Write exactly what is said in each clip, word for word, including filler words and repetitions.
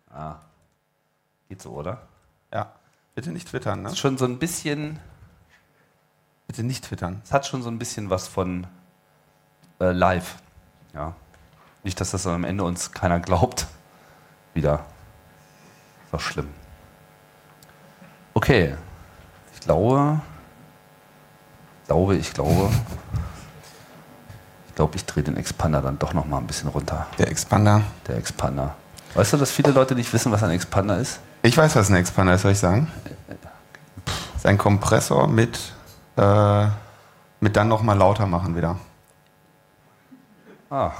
Ah. Geht so, oder? Ja. Bitte nicht twittern, ne? Das ist schon so ein bisschen. Bitte nicht twittern. Es hat schon so ein bisschen was von äh, live. Ja. Nicht, dass das dann am Ende uns keiner glaubt. Wieder. Ist doch schlimm. Okay. Ich glaube. Ich glaube, ich glaube. Ich glaube, ich drehe den Expander dann doch noch mal ein bisschen runter. Der Expander. Der Expander. Weißt du, dass viele Leute nicht wissen, was ein Expander ist? Ich weiß, was ein Expander ist, soll ich sagen? Das ist ein Kompressor mit, äh, mit dann noch mal lauter machen wieder. Ah.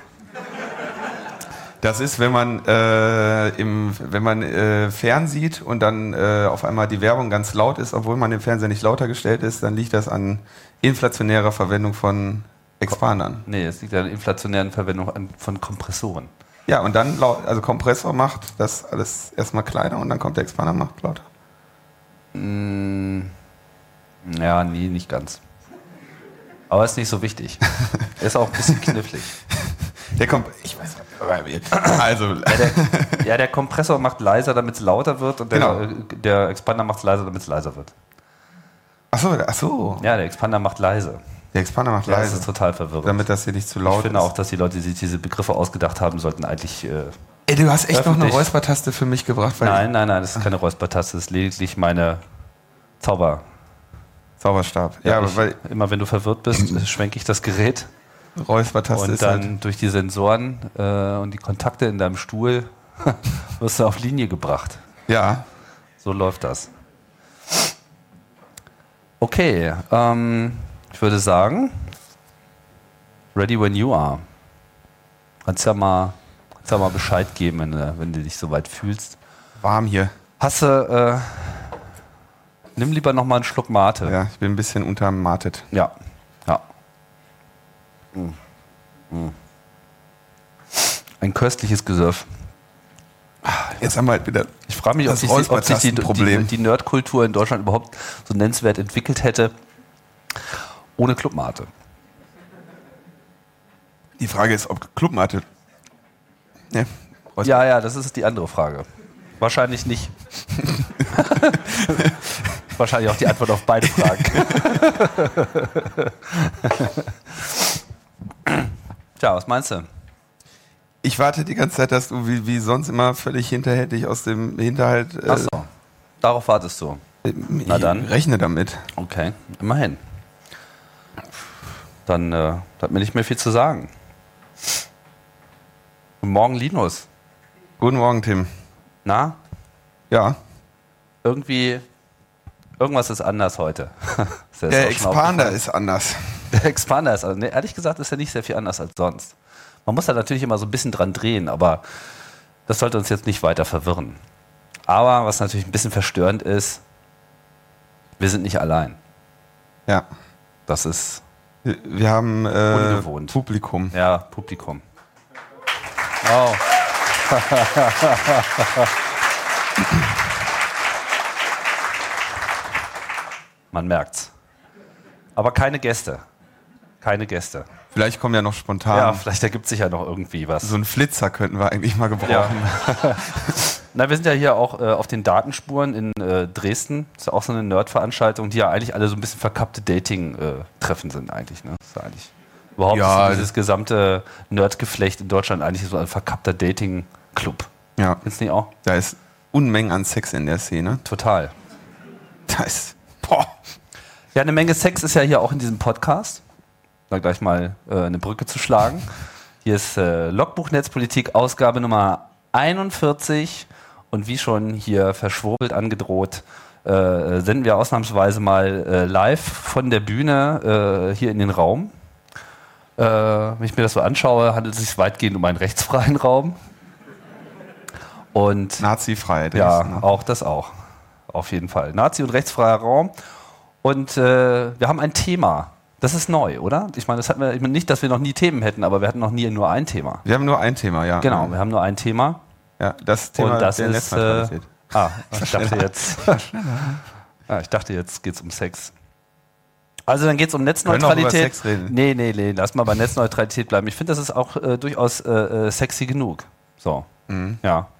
Das ist, wenn man, äh, im, wenn man äh, fernsieht und dann äh, auf einmal die Werbung ganz laut ist, obwohl man im Fernseher nicht lauter gestellt ist, dann liegt das an inflationärer Verwendung von Expandern. Nee, es liegt an der inflationären Verwendung an, von Kompressoren. Ja, und dann, laut, also Kompressor macht das alles erstmal kleiner und dann kommt der Expander und macht lauter. Mm, ja, nee, nicht ganz. Aber ist nicht so wichtig. Ist auch ein bisschen knifflig. Der kommt, ich weiß nicht, also. Ja der, ja, der Kompressor macht leiser, damit es lauter wird und der, Genau. der Expander macht es leiser, damit es leiser wird. Achso, ach so. Ja, der Expander macht leise. Der Expander macht Ja, leise. das ist total verwirrend. Damit das hier nicht zu laut ich finde ist. auch, dass die Leute, die sich diese Begriffe ausgedacht haben, sollten eigentlich... Äh, Ey, du hast echt noch eine öffentlich- Räuspertaste für mich gebracht. Weil nein, nein, nein, das ist keine Räuspertaste, das ist lediglich meine Zauber. Zauberstab. Ja, aber ich, weil immer wenn du verwirrt bist, schwenke ich das Gerät Räuspertaste und ist dann halt. durch die Sensoren äh, und die Kontakte in deinem Stuhl wirst du auf Linie gebracht. Ja. So läuft das. Okay, ähm, ich würde sagen, ready when you are. Kannst ja mal, kannst ja mal Bescheid geben, wenn du, wenn du dich soweit fühlst. Warm hier. Hast du, äh, nimm lieber noch mal einen Schluck Mate. Ja, ich bin ein bisschen untermatet. Ja. ja. Mm. Mm. Ein köstliches Gesöff. Jetzt haben wir halt wieder. Ich frage mich, ob Das sich, die, ob sich die, die, Räuspertastenproblem. die Nerdkultur in Deutschland überhaupt so nennenswert entwickelt hätte, ohne Clubmate. Die Frage ist, ob Clubmate. Ne? Räusper- Ja, ja, das ist die andere Frage. Wahrscheinlich nicht. Wahrscheinlich auch die Antwort auf beide Fragen. Tja, was meinst du? Ich warte die ganze Zeit, dass du wie, wie sonst immer völlig hinterhältig aus dem Hinterhalt. Äh, Achso, darauf wartest du. Na dann. Ich rechne damit. Okay, immerhin. Dann äh, hat mir nicht mehr viel zu sagen. Guten Morgen, Linus. Guten Morgen, Tim. Na, Ja. irgendwie, irgendwas ist anders heute. Ist dir das Der auch schon Expander aufgefallen? ist anders. Der Expander ist, also, nee, ehrlich gesagt, ist ja nicht sehr viel anders als sonst. Man muss da natürlich immer so ein bisschen dran drehen, aber das sollte uns jetzt nicht weiter verwirren. Aber was natürlich ein bisschen verstörend ist, wir sind nicht allein. Ja. Das ist, Wir, wir haben äh, Ungewohnt. Publikum. ja, Publikum. Oh. Man merkt's. Aber keine Gäste. Keine Gäste. Vielleicht kommen ja noch spontan. Ja, vielleicht ergibt sich ja noch irgendwie was. So einen Flitzer könnten wir eigentlich mal gebrauchen. Ja. Na, wir sind ja hier auch äh, auf den Datenspuren in äh, Dresden. Das ist ja auch so eine Nerd-Veranstaltung, die ja eigentlich alle so ein bisschen verkappte Dating-Treffen sind eigentlich. Ne? Das ist ja eigentlich überhaupt Ja, ist dieses gesamte Nerd-Geflecht in Deutschland eigentlich so ein verkappter Dating-Club. Ja. Findest du nicht auch? Da ist Unmengen an Sex in der Szene. Total. Da ist. Boah. Ja, eine Menge Sex ist ja hier auch in diesem Podcast. Da gleich mal äh, eine Brücke zu schlagen. Hier ist äh, Logbuch Netzpolitik, Ausgabe Nummer einundvierzig. Und wie schon hier verschwurbelt angedroht, äh, senden wir ausnahmsweise mal äh, live von der Bühne äh, hier in den Raum. Äh, wenn ich mir das so anschaue, handelt es sich weitgehend um einen rechtsfreien Raum. Und Nazi-frei. ja, Dresden. auch das auch. Auf jeden Fall. Nazi- und rechtsfreier Raum. Und äh, wir haben ein Thema. Das ist neu, oder? Ich meine, das hatten wir, ich meine nicht, dass wir noch nie Themen hätten, aber wir hatten noch nie nur ein Thema. Wir haben nur ein Thema, ja. Genau, wir haben nur ein Thema. Ja, das Thema Und das der ist. Äh, Netzneutralität. ah, ich dachte jetzt. ah, ich dachte, jetzt geht es um Sex. Also dann geht es um Netzneutralität. Können wir auch über Sex reden? Nee, nee, nee, lass mal bei Netzneutralität bleiben. Ich finde, das ist auch äh, durchaus äh, äh, sexy genug. So. Mhm. Ja.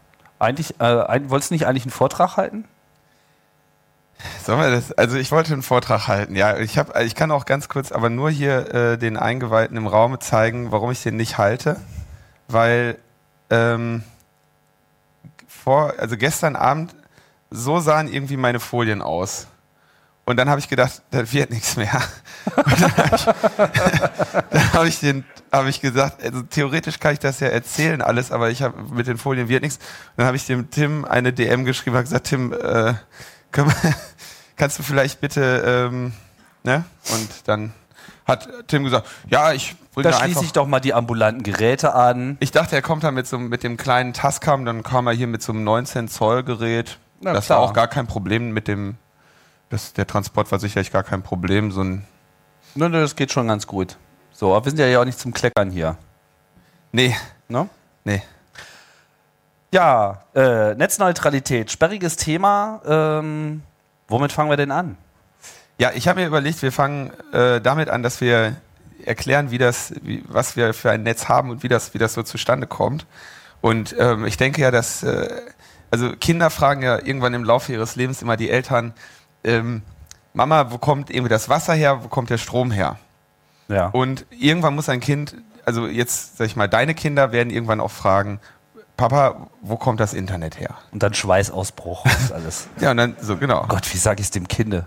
Eigentlich, äh, ein, wolltest du nicht eigentlich einen Vortrag halten? Sollen wir das? Also ich wollte einen Vortrag halten, ja. Ich, hab, ich kann auch ganz kurz, aber nur hier äh, den Eingeweihten im Raum zeigen, warum ich den nicht halte. Weil ähm, vor, also gestern Abend, so sahen irgendwie meine Folien aus. Und dann habe ich gedacht, das wird nichts mehr. Und dann habe ich, dann hab ich, den, hab ich gesagt, also theoretisch kann ich das ja erzählen alles, aber ich habe mit den Folien wird nichts. Und dann habe ich dem Tim eine D M geschrieben und gesagt, Tim, äh, können wir, kannst du vielleicht bitte, ähm, ne? Und dann hat Tim gesagt, ja, ich bringe da da schließe einfach... ich doch mal die ambulanten Geräte an. Ich dachte, er kommt dann mit so mit dem kleinen Tascam, dann kam er hier mit so einem neunzehn Zoll Gerät. Na, das klar. war auch gar kein Problem mit dem, das, der Transport war sicherlich gar kein Problem. So ein Nö, nö, das geht schon ganz gut. So, aber wir sind ja auch nicht zum Kleckern hier. Nee. Ne? Nee. Ja, äh, Netzneutralität, sperriges Thema. Ähm, womit fangen wir denn an? Ja, ich habe mir überlegt, wir fangen äh, damit an, dass wir erklären, wie das, wie, was wir für ein Netz haben und wie das, wie das so zustande kommt. Und ähm, ich denke ja, dass äh, also Kinder fragen ja irgendwann im Laufe ihres Lebens immer die Eltern, ähm, Mama, wo kommt irgendwie das Wasser her, wo kommt der Strom her? Ja. Und irgendwann muss ein Kind, also jetzt sag ich mal, deine Kinder werden irgendwann auch fragen, Papa, wo kommt das Internet her? Und dann Schweißausbruch und alles. Ja, und dann so, genau. Oh Gott, wie sag ich es dem Kinde?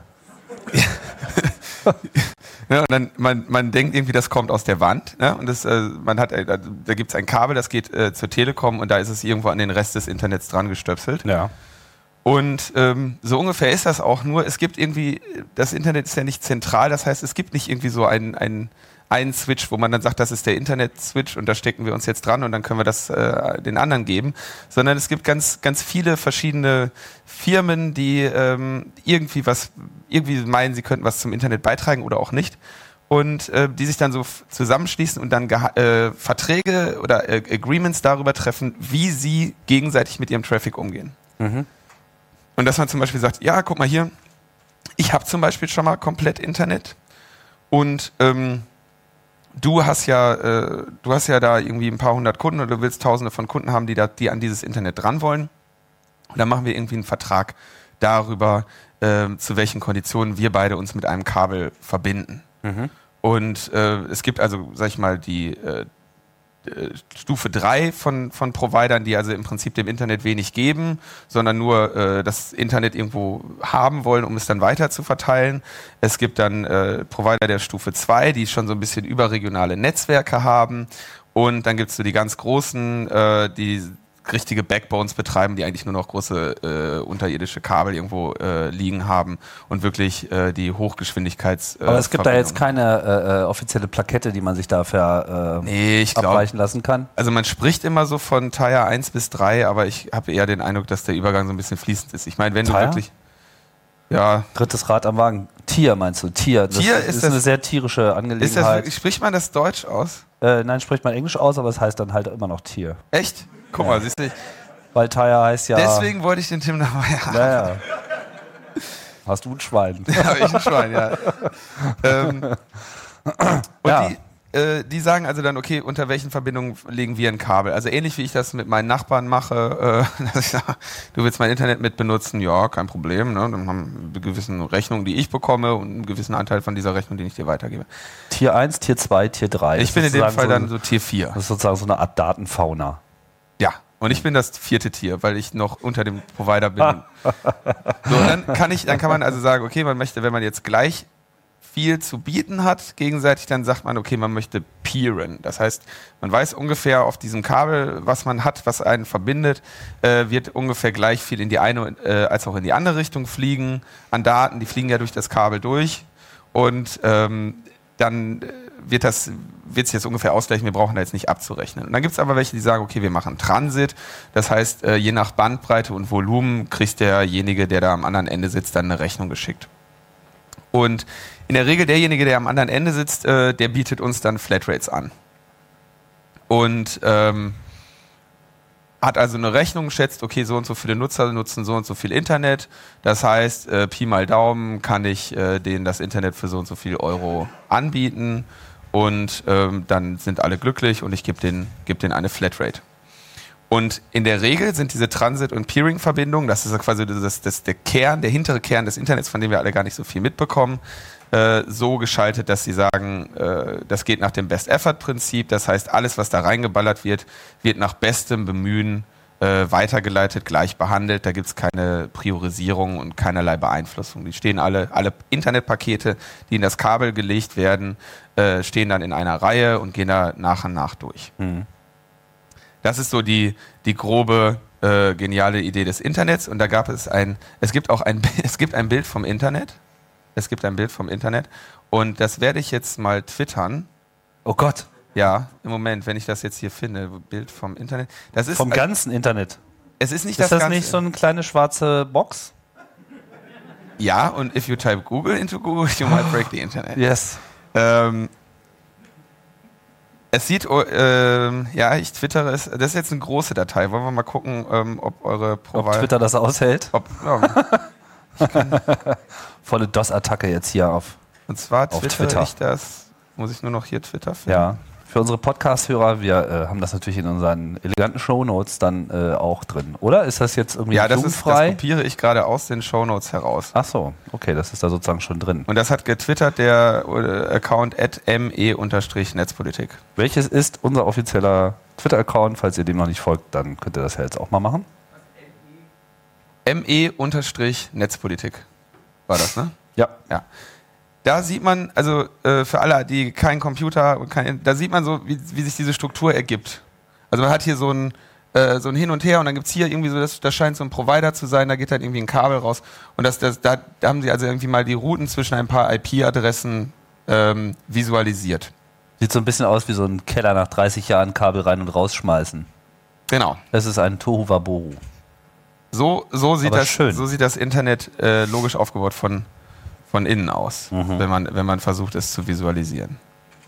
Ja, und dann, man, man denkt irgendwie, das kommt aus der Wand. Ne? Und das, äh, man hat, äh, da gibt es ein Kabel, das geht äh, zur Telekom und da ist es irgendwo an den Rest des Internets dran gestöpselt. Ja. Und ähm, so ungefähr ist das auch, nur es gibt irgendwie, das Internet ist ja nicht zentral, das heißt, es gibt nicht irgendwie so einen, einen, einen Switch, wo man dann sagt, das ist der Internet-Switch und da stecken wir uns jetzt dran und dann können wir das äh, den anderen geben, sondern es gibt ganz, ganz viele verschiedene Firmen, die ähm, irgendwie was, irgendwie meinen, sie könnten was zum Internet beitragen oder auch nicht. Und äh, die sich dann so f- zusammenschließen und dann geha- äh, Verträge oder äh, Agreements darüber treffen, wie sie gegenseitig mit ihrem Traffic umgehen. Mhm. Und dass man zum Beispiel sagt, ja, guck mal hier, ich habe zum Beispiel schon mal komplett Internet und ähm, du hast ja, äh, du hast ja da irgendwie ein paar hundert Kunden oder du willst tausende von Kunden haben, die da, die an dieses Internet dran wollen. Und dann machen wir irgendwie einen Vertrag darüber, äh, zu welchen Konditionen wir beide uns mit einem Kabel verbinden. Mhm. Und äh, es gibt also, sag ich mal, die äh, Stufe drei von, von Providern, die also im Prinzip dem Internet wenig geben, sondern nur äh, das Internet irgendwo haben wollen, um es dann weiter zu verteilen. Es gibt dann äh, Provider der Stufe zwei, die schon so ein bisschen überregionale Netzwerke haben. Und dann gibt es so die ganz großen, äh, die richtige Backbones betreiben, die eigentlich nur noch große äh, unterirdische Kabel irgendwo äh, liegen haben und wirklich äh, die Hochgeschwindigkeits... Äh, Aber es gibt da jetzt keine äh, offizielle Plakette, die man sich dafür äh, nee, ich glaub, abweichen lassen kann? Also man spricht immer so von Tier eins bis drei, aber ich habe eher den Eindruck, dass der Übergang so ein bisschen fließend ist. Ich meine, wenn Tier? du wirklich... Ja. Drittes Rad am Wagen. Tier meinst du? Tier. Das Tier ist, ist ist das, eine sehr tierische Angelegenheit. Ist das wirklich, spricht man das Deutsch aus? Äh, nein, spricht man Englisch aus, aber es heißt dann halt immer noch Tier. Echt? Guck Ja. mal, siehst du. Weil Tire heißt ja... Deswegen wollte ich den Tim dabei haben. Naja. Hast du ein Schwein? Habe ich ein Schwein, ja. ähm, und Ja. die, äh, die sagen also dann, okay, unter welchen Verbindungen legen wir ein Kabel? Also ähnlich wie ich das mit meinen Nachbarn mache, äh, dass ich sage, du willst mein Internet mit benutzen? Ja, kein Problem. Ne? Dann haben wir gewisse Rechnungen, die ich bekomme und einen gewissen Anteil von dieser Rechnung, den ich dir weitergebe. Tier eins, Tier zwei, Tier drei. Ich bin in dem Fall so, dann so Tier vier. Das ist sozusagen so eine Art Datenfauna. Ja, und ich bin das vierte Tier, weil ich noch unter dem Provider bin. So, und dann kann ich, dann kann man also sagen, okay, man möchte, wenn man jetzt gleich viel zu bieten hat, gegenseitig, dann sagt man, okay, man möchte peeren. Das heißt, man weiß ungefähr auf diesem Kabel, was man hat, was einen verbindet, äh, wird ungefähr gleich viel in die eine äh, als auch in die andere Richtung fliegen an Daten. Die fliegen ja durch das Kabel durch und ähm, dann wird das wird sich jetzt ungefähr ausgleichen, wir brauchen da jetzt nicht abzurechnen. Und dann gibt es aber welche, die sagen, okay, wir machen Transit. Das heißt, äh, je nach Bandbreite und Volumen kriegt derjenige, der da am anderen Ende sitzt, dann eine Rechnung geschickt. Und in der Regel derjenige, der am anderen Ende sitzt, äh, der bietet uns dann Flatrates an. Und ähm, hat also eine Rechnung, schätzt, okay, so und so viele Nutzer nutzen so und so viel Internet. Das heißt, äh, Pi mal Daumen kann ich äh, denen das Internet für so und so viel Euro anbieten. Und ähm, dann sind alle glücklich und ich gebe denen, geb denen eine Flatrate. Und in der Regel sind diese Transit- und Peering-Verbindungen, das ist quasi das, das, der Kern, der hintere Kern des Internets, von dem wir alle gar nicht so viel mitbekommen, äh, so geschaltet, dass sie sagen, äh, das geht nach dem Best-Effort-Prinzip. Das heißt, alles, was da reingeballert wird, wird nach bestem Bemühen äh, weitergeleitet, gleich behandelt. Da gibt es keine Priorisierung und keinerlei Beeinflussung. Die stehen alle, alle Internetpakete, die in das Kabel gelegt werden, äh, stehen dann in einer Reihe und gehen da nach und nach durch. Mhm. Das ist so die, die grobe, äh, geniale Idee des Internets. Und da gab es ein, es gibt auch ein, es gibt ein Bild vom Internet. Es gibt ein Bild vom Internet. Und das werde ich jetzt mal twittern. Oh Gott. Ja, im Moment, wenn ich das jetzt hier finde, Bild vom Internet. Das ist vom also, ganzen Internet. Es ist nicht ist das, das ganze, nicht so eine kleine schwarze Box? Ja, und if you type Google into Google, you might break the Internet. Yes. Ähm, Es sieht, äh, ja, ich twittere es. Das ist jetzt eine große Datei. Wollen wir mal gucken, ähm, ob eure Provider... Ob Twitter das aushält? Ob, ja. Volle DOS-Attacke jetzt hier auf Und zwar auf twittere Twitter. ich das... Muss ich nur noch hier Twitter finden? Ja, für unsere Podcast-Hörer, wir äh, haben das natürlich in unseren eleganten Shownotes dann äh, auch drin. Oder ist das jetzt irgendwie Ja, das, ist, das jugendfrei? kopiere ich gerade aus den Shownotes heraus. Ach so, okay, das ist da sozusagen schon drin. Und das hat getwittert der äh, Account at me-netzpolitik. Welches ist unser offizieller Twitter-Account? Falls ihr dem noch nicht folgt, dann könnt ihr das ja jetzt auch mal machen. me-netzpolitik war das, ne? Ja. Ja. Da sieht man, also äh, für alle, die keinen Computer, kein, da sieht man so, wie, wie sich diese Struktur ergibt. Also man hat hier so ein, äh, so ein Hin und Her und dann gibt es hier irgendwie so, das, das scheint so ein Provider zu sein, da geht dann irgendwie ein Kabel raus. Und das, das, da, da haben sie also irgendwie mal die Routen zwischen ein paar I P-Adressen ähm, visualisiert. Sieht so ein bisschen aus wie so ein Keller nach dreißig Jahren Kabel rein und rausschmeißen. Genau. Das ist ein Tohuwabohu. So, so, sieht, Aber das, schön. so sieht das Internet äh, logisch aufgebaut von von innen aus, Mhm. wenn man, wenn man versucht, es zu visualisieren.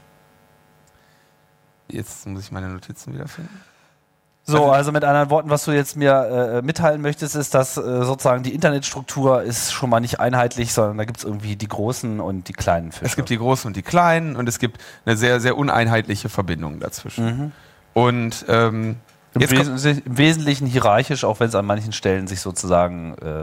Jetzt muss ich meine Notizen wiederfinden. So, Also- also mit anderen Worten, was du jetzt mir äh, mitteilen möchtest, ist, dass äh, sozusagen die Internetstruktur ist schon mal nicht einheitlich, sondern da gibt es irgendwie die großen und die kleinen Fische. Es gibt die großen und die kleinen und es gibt eine sehr, sehr uneinheitliche Verbindung dazwischen. Mhm. Und ähm, Im, jetzt kommt, Wes Im Wesentlichen hierarchisch, auch wenn es an manchen Stellen sich sozusagen... Äh,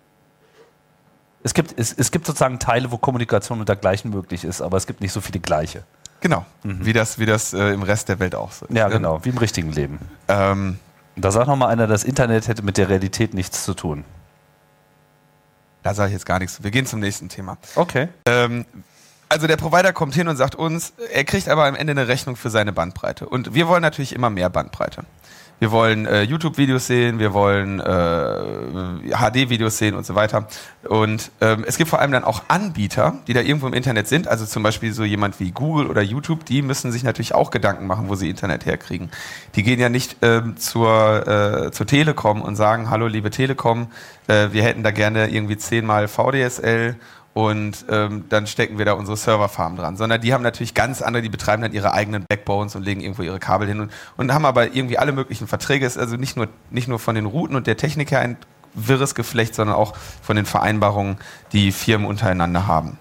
es, gibt, es, es gibt sozusagen Teile, wo Kommunikation und dergleichen möglich ist, aber es gibt nicht so viele gleiche. genau, Mhm. wie das, wie das äh, im Rest der Welt auch so ist. Ja, genau, wie im richtigen Leben. Ähm, Da sagt nochmal einer, das Internet hätte mit der Realität nichts zu tun. da sage ich jetzt gar nichts. Wir gehen zum nächsten Thema. Okay. Ähm, also der Provider kommt hin und sagt uns, er kriegt aber am Ende eine Rechnung für seine Bandbreite. Und wir wollen natürlich immer mehr Bandbreite. Wir wollen äh, YouTube-Videos sehen, wir wollen äh, H D-Videos sehen und so weiter. Und ähm, es gibt vor allem dann auch Anbieter, die da irgendwo im Internet sind. Also zum Beispiel so jemand wie Google oder YouTube, die müssen sich natürlich auch Gedanken machen, wo sie Internet herkriegen. Die gehen ja nicht ähm, zur, äh, zur Telekom und sagen, hallo liebe Telekom, äh, wir hätten da gerne irgendwie zehnmal V D S L und ähm, dann stecken wir da unsere Serverfarm dran. Sondern die haben natürlich ganz andere, die betreiben dann ihre eigenen Backbones und legen irgendwo ihre Kabel hin und, und haben aber irgendwie alle möglichen Verträge. Es ist also nicht nur, nicht nur von den Routen und der Technik her ein wirres Geflecht, sondern auch von den Vereinbarungen, die Firmen untereinander haben.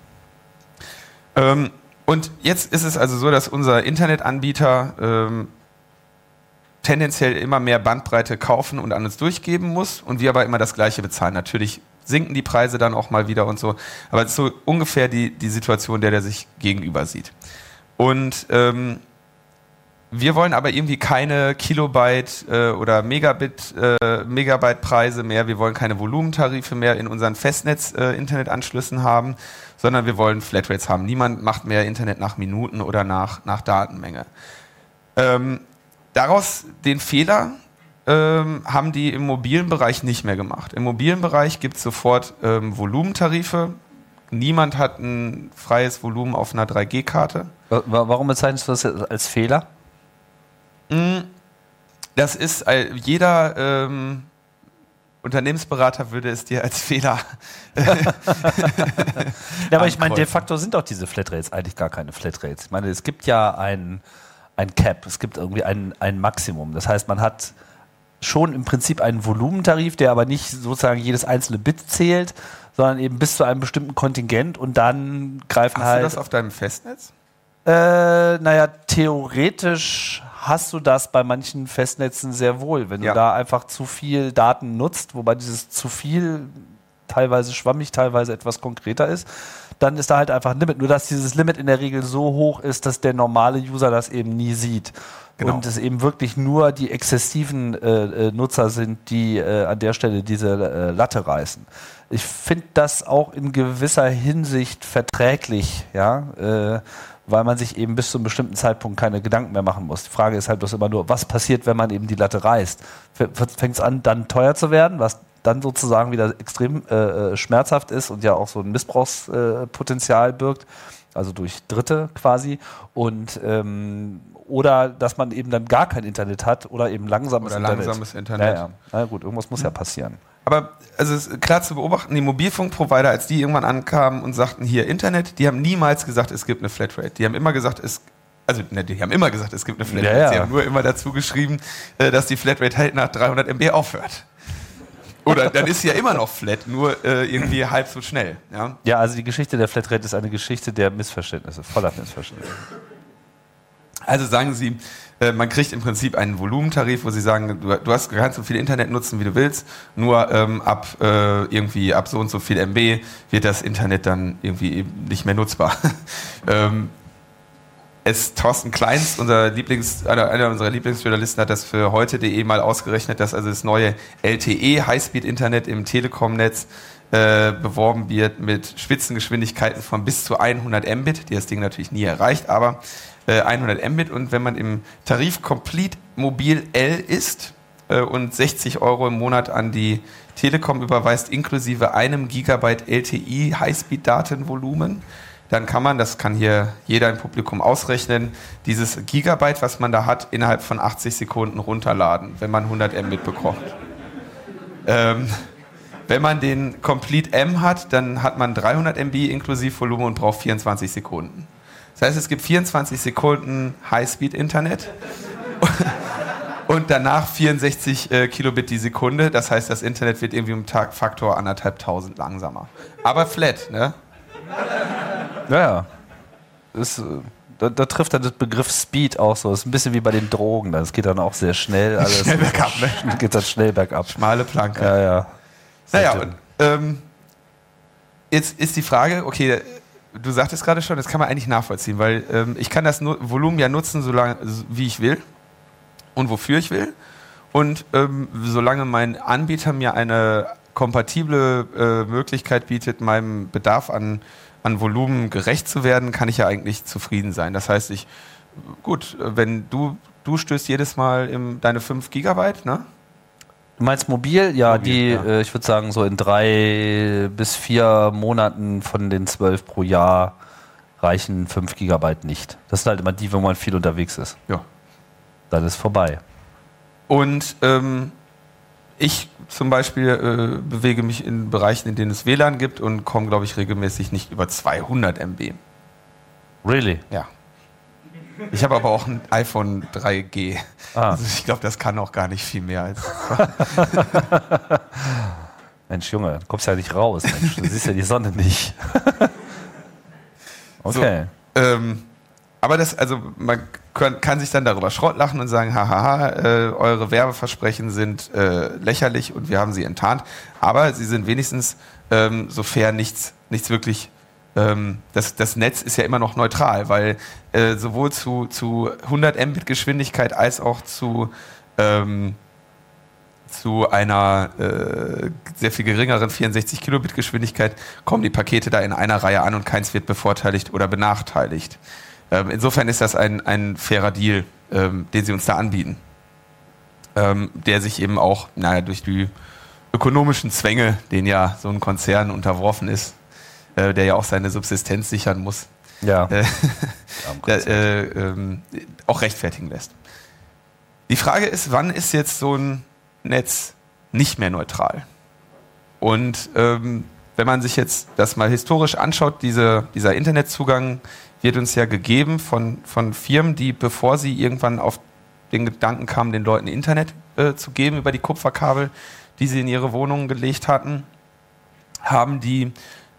Ähm, und jetzt ist es also so, dass unser Internetanbieter ähm, tendenziell immer mehr Bandbreite kaufen und an uns durchgeben muss und wir aber immer das Gleiche bezahlen. Natürlich sinken die Preise dann auch mal wieder und so. Aber es ist so ungefähr die, die Situation, der der sich gegenüber sieht. Und ähm, wir wollen aber irgendwie keine Kilobyte äh, oder Megabit, äh, Megabyte-Preise mehr. Wir wollen keine Volumentarife mehr in unseren Festnetz-Internetanschlüssen äh, haben, sondern wir wollen Flatrates haben. Niemand macht mehr Internet nach Minuten oder nach, nach Datenmenge. Ähm, daraus den Fehler Ähm, haben die im mobilen Bereich nicht mehr gemacht. Im mobilen Bereich gibt es sofort ähm, Volumentarife. Niemand hat ein freies Volumen auf einer drei G Karte. Warum bezeichnest du das als Fehler? Das ist, äh, jeder ähm, Unternehmensberater würde es dir als Fehler Ja, aber ich meine, de ankreuzen. facto sind doch diese Flatrates eigentlich gar keine Flatrates. Ich meine, es gibt ja ein, ein Cap, es gibt irgendwie ein, ein Maximum. Das heißt, man hat schon im Prinzip einen Volumentarif, der aber nicht sozusagen jedes einzelne Bit zählt, sondern eben bis zu einem bestimmten Kontingent und dann greifen Hast halt... du das auf deinem Festnetz? Äh, naja, theoretisch hast du das bei manchen Festnetzen sehr wohl. Wenn du Ja. da einfach zu viel Daten nutzt, wobei dieses zu viel teilweise schwammig, teilweise etwas konkreter ist, dann ist da halt einfach ein Limit. Nur, dass dieses Limit in der Regel so hoch ist, dass der normale User das eben nie sieht. Genau. Und es eben wirklich nur die exzessiven äh, äh, Nutzer sind, die äh, an der Stelle diese äh, Latte reißen. Ich finde das auch in gewisser Hinsicht verträglich, ja, äh, weil man sich eben bis zu einem bestimmten Zeitpunkt keine Gedanken mehr machen muss. Die Frage ist halt bloß immer nur, was passiert, wenn man eben die Latte reißt? Fängt es an, dann teuer zu werden, was dann sozusagen wieder extrem äh, schmerzhaft ist und ja auch so ein Missbrauchspotenzial äh, birgt, also durch Dritte quasi. Und ähm, oder dass man eben dann gar kein Internet hat oder eben langsames Oder Internet. langsames Internet. Ja, ja. Na gut, irgendwas muss ja passieren. Aber also es ist klar zu beobachten, die Mobilfunkprovider, als die irgendwann ankamen und sagten, hier Internet, die haben niemals gesagt, es gibt eine Flatrate. Die haben immer gesagt, es also ne, die haben immer gesagt, es gibt eine Flatrate. Ja, ja. Sie haben nur immer dazu geschrieben, äh, dass die Flatrate halt nach dreihundert Megabyte aufhört. Oder dann ist sie ja immer noch flat, nur äh, irgendwie halb so schnell. Ja? Ja, also die Geschichte der Flatrate ist eine Geschichte der Missverständnisse, voller Missverständnisse. Also sagen Sie, äh, man kriegt im Prinzip einen Volumentarif, wo Sie sagen, du, du hast, kannst so viel Internet nutzen, wie du willst, nur ähm, ab äh, irgendwie ab so und so viel M B wird das Internet dann irgendwie eben nicht mehr nutzbar. ähm, es Thorsten Kleins, unser Lieblings, einer, einer unserer Lieblingsjournalisten, hat das für heute punkt de mal ausgerechnet, dass also das neue L T E, Highspeed-Internet im Telekom-Netz, äh, beworben wird mit Spitzengeschwindigkeiten von bis zu hundert Mbit, die das Ding natürlich nie erreicht, aber äh, hundert Mbit. Und wenn man im Tarif Complete Mobil L ist äh, und sechzig Euro im Monat an die Telekom überweist, inklusive einem Gigabyte L T E Highspeed-Datenvolumen, dann kann man, das kann hier jeder im Publikum ausrechnen, dieses Gigabyte, was man da hat, innerhalb von achtzig Sekunden runterladen, wenn man hundert Mbit bekommt. Ähm, wenn man den Complete M hat, dann hat man dreihundert Mbit inklusive Volumen und braucht vierundzwanzig Sekunden. Das heißt, es gibt vierundzwanzig Sekunden Highspeed-Internet und danach vierundsechzig äh, Kilobit die Sekunde. Das heißt, das Internet wird irgendwie um Tag Faktor anderthalbtausend langsamer. Aber flat, ne? Ja, ja. Das, da, da trifft dann das Begriff Speed auch so. Das ist ein bisschen wie bei den Drogen. Das geht dann auch sehr schnell. Alles Schnell bergab, ne? Geht dann schnell bergab. Schmale Planke. Ja, ja. Naja, und, ähm, jetzt ist die Frage, okay, du sagtest gerade schon, das kann man eigentlich nachvollziehen, weil ähm, ich kann das nu- Volumen ja nutzen, solange, wie ich will und wofür ich will. Und ähm, solange mein Anbieter mir eine kompatible äh, Möglichkeit bietet, meinem Bedarf an, an Volumen gerecht zu werden, kann ich ja eigentlich zufrieden sein. Das heißt, ich, gut, wenn du, du stößt jedes Mal im, deine fünf Gigabyte, ne? Du meinst mobil? Ja, Mobil, die, ja. Äh, ich würde sagen, so in drei bis vier Monaten von den zwölf pro Jahr reichen fünf Gigabyte nicht. Das sind halt immer die, wo man viel unterwegs ist. Ja. Dann ist vorbei. Und ähm, ich zum Beispiel äh, bewege mich in Bereichen, in denen es W L A N gibt und komme, glaube ich, regelmäßig nicht über zweihundert Mbit. Really? Ja. Ich habe aber auch ein iPhone drei G. Ah. Also ich glaube, das kann auch gar nicht viel mehr als. Mensch, Junge, du kommst ja nicht raus. Mensch. Du siehst ja die Sonne nicht. Okay. So, ähm, aber das, also man kann, kann sich dann darüber Schrott lachen und sagen, hahaha, äh, eure Werbeversprechen sind äh, lächerlich und wir haben sie enttarnt. Aber sie sind wenigstens, ähm, sofern nichts, nichts wirklich. Ähm, das, das Netz ist ja immer noch neutral, weil äh, sowohl zu, zu hundert Mbit Geschwindigkeit als auch zu ähm, zu einer äh, sehr viel geringeren vierundsechzig Kilobit Geschwindigkeit kommen die Pakete da in einer Reihe an und keins wird bevorteiligt oder benachteiligt. Ähm, insofern ist das ein, ein fairer Deal, ähm, den sie uns da anbieten, ähm, der sich eben auch, naja, durch die ökonomischen Zwänge, denen ja so ein Konzern unterworfen ist, äh, der ja auch seine Subsistenz sichern muss, Ja. äh, äh, äh, auch rechtfertigen lässt. Die Frage ist, wann ist jetzt so ein Netz nicht mehr neutral? Und ähm, wenn man sich jetzt das mal historisch anschaut, diese, dieser Internetzugang wird uns ja gegeben von, von Firmen, die, bevor sie irgendwann auf den Gedanken kamen, den Leuten Internet äh, zu geben über die Kupferkabel, die sie in ihre Wohnungen gelegt hatten, haben die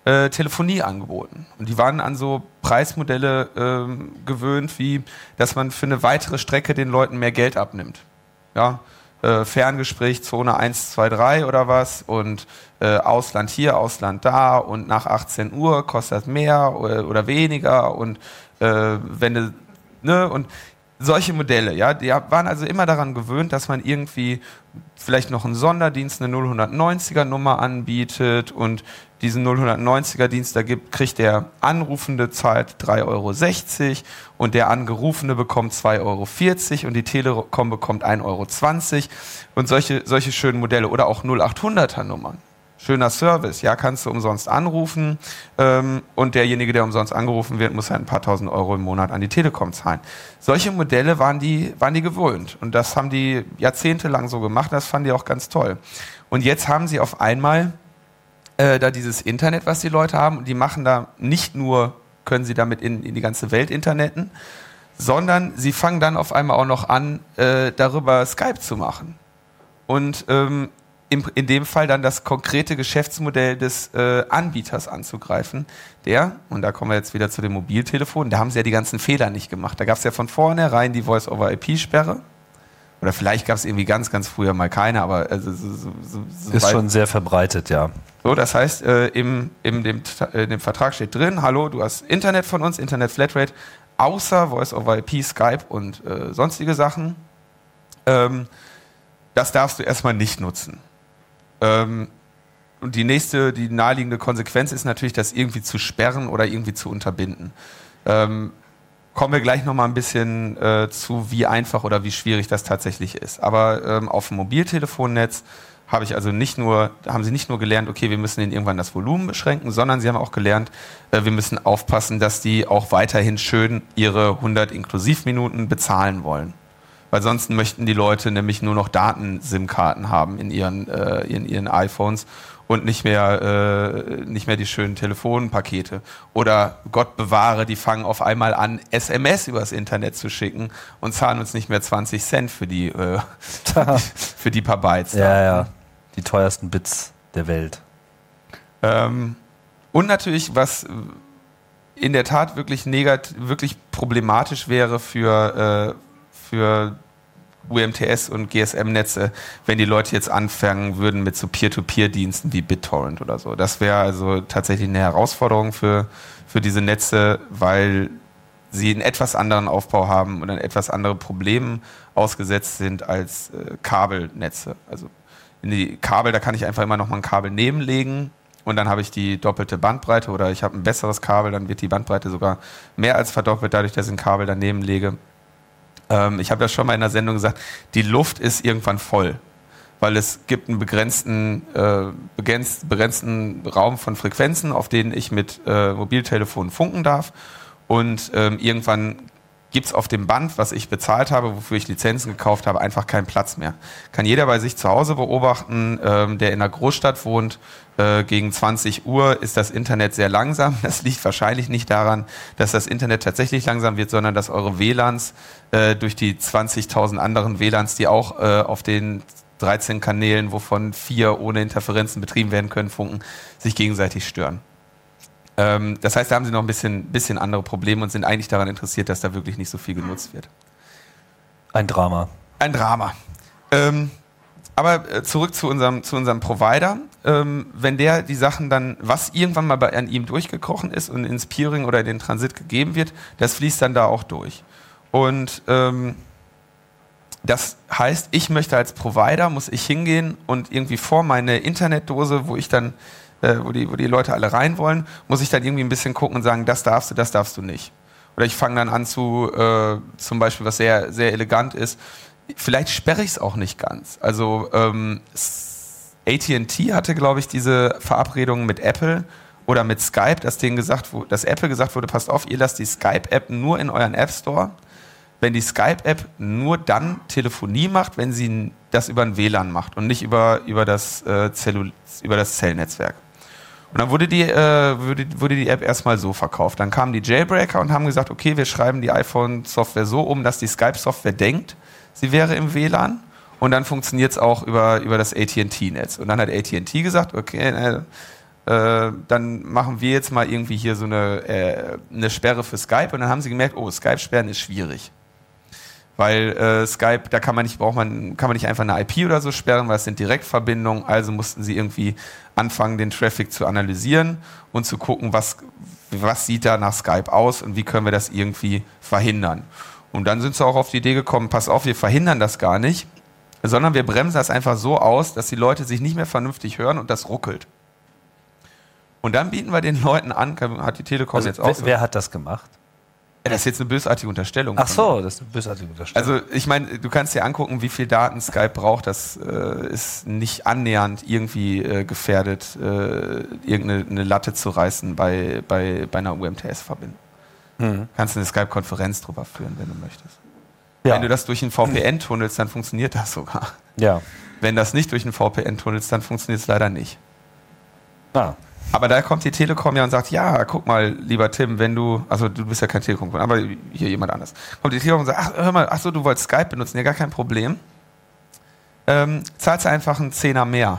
äh, Telefonie angeboten. Und die waren an so Preismodelle ähm, gewöhnt, wie dass man für eine weitere Strecke den Leuten mehr Geld abnimmt. Ja, äh, Ferngespräch, Zone eins, zwei, drei oder was und äh, Ausland hier, Ausland da und nach achtzehn Uhr kostet mehr oder, oder weniger und äh, wenn du, ne, und solche Modelle, ja, die waren also immer daran gewöhnt, dass man irgendwie vielleicht noch einen Sonderdienst, eine null neunziger Nummer anbietet und diesen null neunziger Dienst da gibt, kriegt der Anrufende zahlt drei Euro sechzig und der Angerufene bekommt zwei Euro vierzig und die Telekom bekommt ein Euro zwanzig und solche, solche schönen Modelle oder auch null achthunderter Nummern. Schöner Service, ja, kannst du umsonst anrufen ähm, und derjenige, der umsonst angerufen wird, muss halt ein paar tausend Euro im Monat an die Telekom zahlen. Solche Modelle waren die, waren die gewöhnt und das haben die jahrzehntelang so gemacht, das fanden die auch ganz toll. Und jetzt haben sie auf einmal äh, da dieses Internet, was die Leute haben und die machen da nicht nur, können sie damit in, in die ganze Welt interneten, sondern sie fangen dann auf einmal auch noch an, äh, darüber Skype zu machen. Und ähm, in dem Fall dann das konkrete Geschäftsmodell des äh, Anbieters anzugreifen, der, und da kommen wir jetzt wieder zu den Mobiltelefonen, da haben sie ja die ganzen Fehler nicht gemacht. Da gab es ja von vornherein die Voice-over-I P-Sperre. Oder vielleicht gab es irgendwie ganz, ganz früher mal keine, aber also, so, so, so, so ist schon sehr verbreitet, ja. So, das heißt, äh, im, im dem, äh, dem Vertrag steht drin, hallo, du hast Internet von uns, Internet Flatrate, außer Voice-over-I P, Skype und äh, sonstige Sachen. Ähm, das darfst du erstmal nicht nutzen. Ähm, und die nächste, die naheliegende Konsequenz ist natürlich, das irgendwie zu sperren oder irgendwie zu unterbinden. Ähm, kommen wir gleich nochmal ein bisschen äh, zu, wie einfach oder wie schwierig das tatsächlich ist. Aber ähm, auf dem Mobiltelefonnetz habe ich also nicht nur, haben sie nicht nur gelernt, okay, wir müssen ihnen irgendwann das Volumen beschränken, sondern sie haben auch gelernt, äh, wir müssen aufpassen, dass die auch weiterhin schön ihre hundert Inklusivminuten bezahlen wollen. Weil sonst möchten die Leute nämlich nur noch Daten-SIM-Karten haben in ihren, äh, in ihren iPhones und nicht mehr, äh, nicht mehr die schönen Telefonpakete. Oder Gott bewahre, die fangen auf einmal an, S M S übers Internet zu schicken und zahlen uns nicht mehr zwanzig Cent für die, äh, für die paar Bytes. Ja, da. ja, die teuersten Bits der Welt. Ähm, und natürlich, was in der Tat wirklich negativ, wirklich problematisch wäre für, äh, für U M T S und G S M-Netze, wenn die Leute jetzt anfangen würden mit so Peer-to-Peer-Diensten wie BitTorrent oder so. Das wäre also tatsächlich eine Herausforderung für, für diese Netze, weil sie einen etwas anderen Aufbau haben und an etwas andere Problemen ausgesetzt sind als äh, Kabelnetze. Also in die Kabel, da kann ich einfach immer noch mal ein Kabel nebenlegen und dann habe ich die doppelte Bandbreite oder ich habe ein besseres Kabel, dann wird die Bandbreite sogar mehr als verdoppelt, dadurch, dass ich ein Kabel daneben lege. Ähm, ich habe ja schon mal in der Sendung gesagt, die Luft ist irgendwann voll, weil es gibt einen begrenzten, äh, begrenzt, begrenzten Raum von Frequenzen, auf denen ich mit äh, Mobiltelefonen funken darf und ähm, irgendwann gibt es auf dem Band, was ich bezahlt habe, wofür ich Lizenzen gekauft habe, einfach keinen Platz mehr. Kann jeder bei sich zu Hause beobachten, ähm, der in einer Großstadt wohnt, äh, gegen zwanzig Uhr ist das Internet sehr langsam. Das liegt wahrscheinlich nicht daran, dass das Internet tatsächlich langsam wird, sondern dass eure W L A Ns äh, durch die zwanzigtausend anderen W L A Ns, die auch äh, auf den dreizehn Kanälen, wovon vier ohne Interferenzen betrieben werden können, funken, sich gegenseitig stören. Ähm, das heißt, da haben sie noch ein bisschen, bisschen andere Probleme und sind eigentlich daran interessiert, dass da wirklich nicht so viel genutzt wird. Ein Drama. Ein Drama. Ähm, aber äh, zurück zu unserem, zu unserem Provider. Ähm, wenn der die Sachen dann, was irgendwann mal bei, an ihm durchgekrochen ist und ins Peering oder in den Transit gegeben wird, das fließt dann da auch durch. Und ähm, das heißt, ich möchte als Provider, muss ich hingehen und irgendwie vor meine Internetdose, wo ich dann äh, wo, die, wo die Leute alle rein wollen, muss ich dann irgendwie ein bisschen gucken und sagen, das darfst du, das darfst du nicht. Oder ich fange dann an zu, äh, zum Beispiel, was sehr, sehr elegant ist, vielleicht sperre ich es auch nicht ganz. Also ähm, A T and T hatte, glaube ich, diese Verabredung mit Apple oder mit Skype, dass denen gesagt wurde, dass Apple gesagt wurde, passt auf, ihr lasst die Skype-App nur in euren App Store, wenn die Skype-App nur dann Telefonie macht, wenn sie das über ein W L A N macht und nicht über, über, das, äh, Zellul- über das Zellnetzwerk. Und dann wurde die, äh, wurde, wurde die App erstmal so verkauft. Dann kamen die Jailbreaker und haben gesagt, okay, wir schreiben die iPhone-Software so um, dass die Skype-Software denkt, sie wäre im W L A N und dann funktioniert es auch über, über das A T and T-Netz. Und dann hat A T and T gesagt, okay, äh, äh, dann machen wir jetzt mal irgendwie hier so eine, äh, eine Sperre für Skype. Und dann haben sie gemerkt, oh, Skype-Sperren ist schwierig. Weil äh, Skype, da kann man nicht, braucht man, kann man nicht einfach eine I P oder so sperren, weil es sind Direktverbindungen. Also mussten sie irgendwie anfangen, den Traffic zu analysieren und zu gucken, was, was sieht da nach Skype aus und wie können wir das irgendwie verhindern. Und dann sind sie auch auf die Idee gekommen, pass auf, wir verhindern das gar nicht, sondern wir bremsen das einfach so aus, dass die Leute sich nicht mehr vernünftig hören und das ruckelt. Und dann bieten wir den Leuten an, hat die Telekom Also jetzt auch wer, so. wer hat das gemacht? Das ist jetzt eine bösartige Unterstellung. Ach so, das ist eine bösartige Unterstellung. Also ich meine, du kannst dir angucken, wie viel Daten Skype braucht. Das äh, ist nicht annähernd irgendwie äh, gefährdet, äh, irgendeine eine Latte zu reißen bei, bei, bei einer U M T S-Verbindung. Mhm. Kannst du eine Skype-Konferenz drüber führen, wenn du möchtest. Ja. Wenn du das durch einen V P N tunnelst, dann funktioniert das sogar. Ja. Wenn das nicht durch einen V P N tunnelst, dann funktioniert es leider nicht. Ah. Aber da kommt die Telekom ja und sagt, ja, guck mal, lieber Tim, wenn du, also du bist ja kein Telekom, aber hier jemand anders. Kommt die Telekom und sagt, ach, hör mal, ach so, du wolltest Skype benutzen, ja, gar kein Problem. Ähm, zahlst einfach einen Zehner mehr.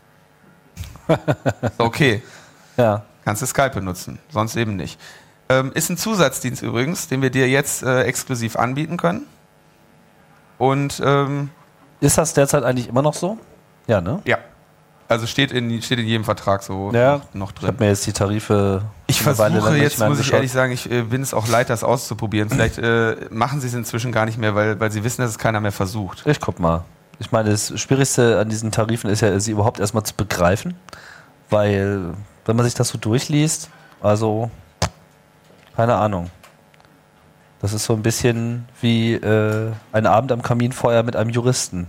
Okay. Ja. Kannst du Skype benutzen, sonst eben nicht. Ähm, ist ein Zusatzdienst übrigens, den wir dir jetzt äh, exklusiv anbieten können. Und ähm, ist das derzeit eigentlich immer noch so? Ja, ne? Ja. Also steht in, steht in jedem Vertrag so ja, noch, noch drin. Ich habe mir jetzt die Tarife... Ich versuche jetzt, muss ich ehrlich sagen, ich äh, bin es auch leid, das auszuprobieren. Vielleicht äh, machen sie es inzwischen gar nicht mehr, weil, weil sie wissen, dass es keiner mehr versucht. Ich guck mal. Ich meine, das Schwierigste an diesen Tarifen ist ja, sie überhaupt erstmal zu begreifen. Weil, wenn man sich das so durchliest, also, keine Ahnung. Das ist so ein bisschen wie äh, ein Abend am Kaminfeuer mit einem Juristen.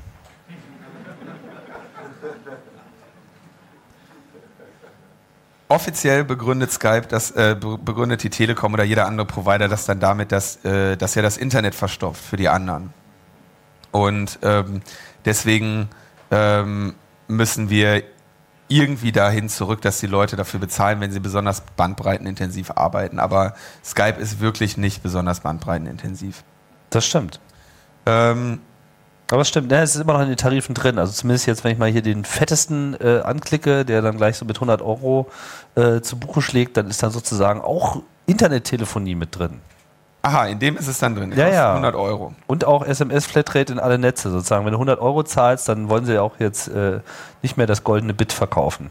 Offiziell begründet Skype, das, äh, begründet die Telekom oder jeder andere Provider das dann damit, dass, äh, dass er das Internet verstopft für die anderen. Und ähm, deswegen ähm, müssen wir irgendwie dahin zurück, dass die Leute dafür bezahlen, wenn sie besonders bandbreitenintensiv arbeiten. Aber Skype ist wirklich nicht besonders bandbreitenintensiv. Das stimmt. Ähm, Aber es stimmt, ne, es ist immer noch in den Tarifen drin. Also zumindest jetzt, wenn ich mal hier den fettesten äh, anklicke, der dann gleich so mit hundert Euro äh, zu Buche schlägt, dann ist dann sozusagen auch Internettelefonie mit drin. Aha, in dem ist es dann drin. Ja, ja. hundert Euro. Und auch S M S-Flatrate in alle Netze sozusagen. Wenn du hundert Euro zahlst, dann wollen sie ja auch jetzt äh, nicht mehr das goldene Bit verkaufen.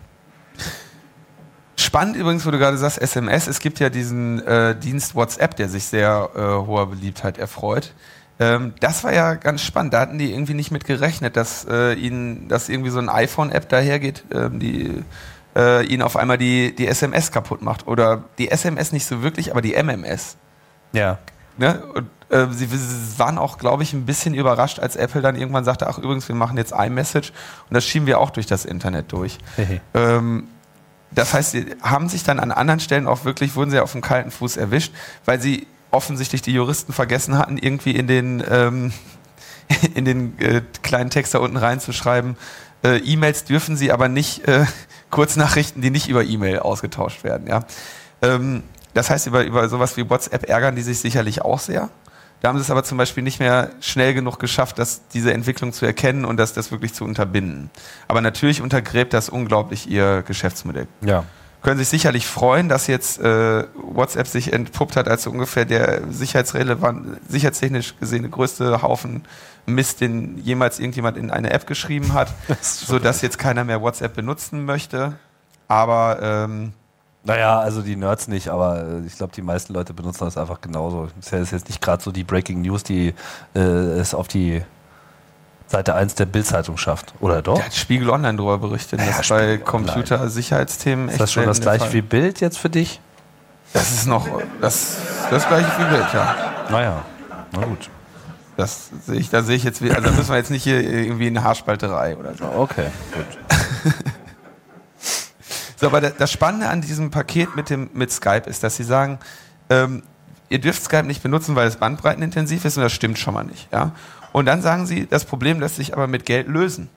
Spannend übrigens, wo du gerade sagst, S M S. Es gibt ja diesen äh, Dienst WhatsApp, der sich sehr äh, hoher Beliebtheit erfreut. Ähm, das war ja ganz spannend. Da hatten die irgendwie nicht mit gerechnet, dass äh, ihnen, dass irgendwie so ein iPhone-App dahergeht, äh, die äh, ihnen auf einmal die, die S M S kaputt macht. Oder die S M S nicht so wirklich, aber die M M S. Ja. Ne? Und, äh, sie, sie waren auch, glaube ich, ein bisschen überrascht, als Apple dann irgendwann sagte, ach übrigens, wir machen jetzt iMessage und das schieben wir auch durch das Internet durch. ähm, das heißt, sie haben sich dann an anderen Stellen auch wirklich, wurden sie auf dem kalten Fuß erwischt, weil sie offensichtlich die Juristen vergessen hatten, irgendwie in den, ähm, in den äh, kleinen Text da unten reinzuschreiben, äh, E-Mails dürfen sie aber nicht, äh, Kurznachrichten, die nicht über E-Mail ausgetauscht werden. Ja. Ähm, Das heißt, über, über sowas wie WhatsApp ärgern die sich sicherlich auch sehr. Da haben sie es aber zum Beispiel nicht mehr schnell genug geschafft, dass diese Entwicklung zu erkennen und das, das wirklich zu unterbinden. Aber natürlich untergräbt das unglaublich ihr Geschäftsmodell. Ja. Können sich sicherlich freuen, dass jetzt äh, WhatsApp sich entpuppt hat als so ungefähr der sicherheitsrelevant, sicherheitstechnisch gesehene größte Haufen Mist, den jemals irgendjemand in eine App geschrieben hat, sodass jetzt keiner mehr WhatsApp benutzen möchte. Aber ähm, Naja, also die Nerds nicht, aber ich glaube, die meisten Leute benutzen das einfach genauso. Das ist jetzt nicht gerade so die Breaking News, die äh, es auf die Seite eins der Bild-Zeitung schafft, oder doch? Der hat Spiegel Online darüber berichtet, Ja, dass bei Spiegel Computersicherheitsthemen echt Ist das schon das selten der gleiche Fall. wie Bild jetzt für dich? Das ist noch das, das gleiche wie Bild, ja. Naja, na gut. Das sehe ich, da sehe ich jetzt, also da müssen wir jetzt nicht hier irgendwie eine Haarspalterei oder so. Okay, gut. So, aber das Spannende an diesem Paket mit dem mit Skype ist, dass sie sagen, ähm, ihr dürft Skype nicht benutzen, weil es bandbreitenintensiv ist und das stimmt schon mal nicht. Ja? Und dann sagen sie, das Problem lässt sich aber mit Geld lösen.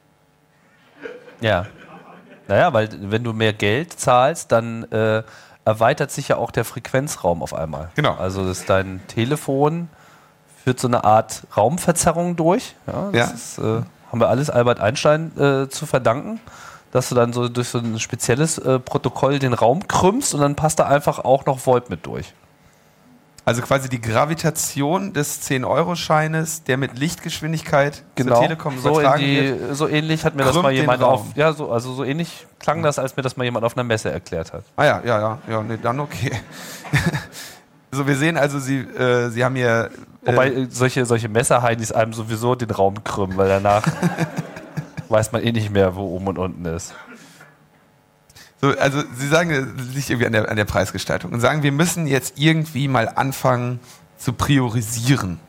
Ja. Naja, weil wenn du mehr Geld zahlst, dann äh, erweitert sich ja auch der Frequenzraum auf einmal. Genau. Also das ist dein Telefon führt so eine Art Raumverzerrung durch. Ja, das Ja. Ist, äh, haben wir alles Albert Einstein äh, zu verdanken, dass du dann so durch so ein spezielles äh, Protokoll den Raum krümmst und dann passt da einfach auch noch Volt mit durch. Also quasi die Gravitation des zehn-Euro-Scheines, der mit Lichtgeschwindigkeit genau. zur Telekom so übertragen die, wird. So ähnlich hat mir das mal jemand auf... Ja, so, also so ähnlich klang das, als mir das mal jemand auf einer Messe erklärt hat. Ah ja, ja, ja, ja, nee, dann okay. So, wir sehen also, Sie, äh, Sie haben hier... Äh, Wobei solche, solche Messerheinis einem sowieso den Raum krümmen, weil danach weiß man eh nicht mehr, wo oben und unten ist. So, also Sie sagen, es liegt irgendwie an der, an der Preisgestaltung und sagen, wir müssen jetzt irgendwie mal anfangen zu priorisieren.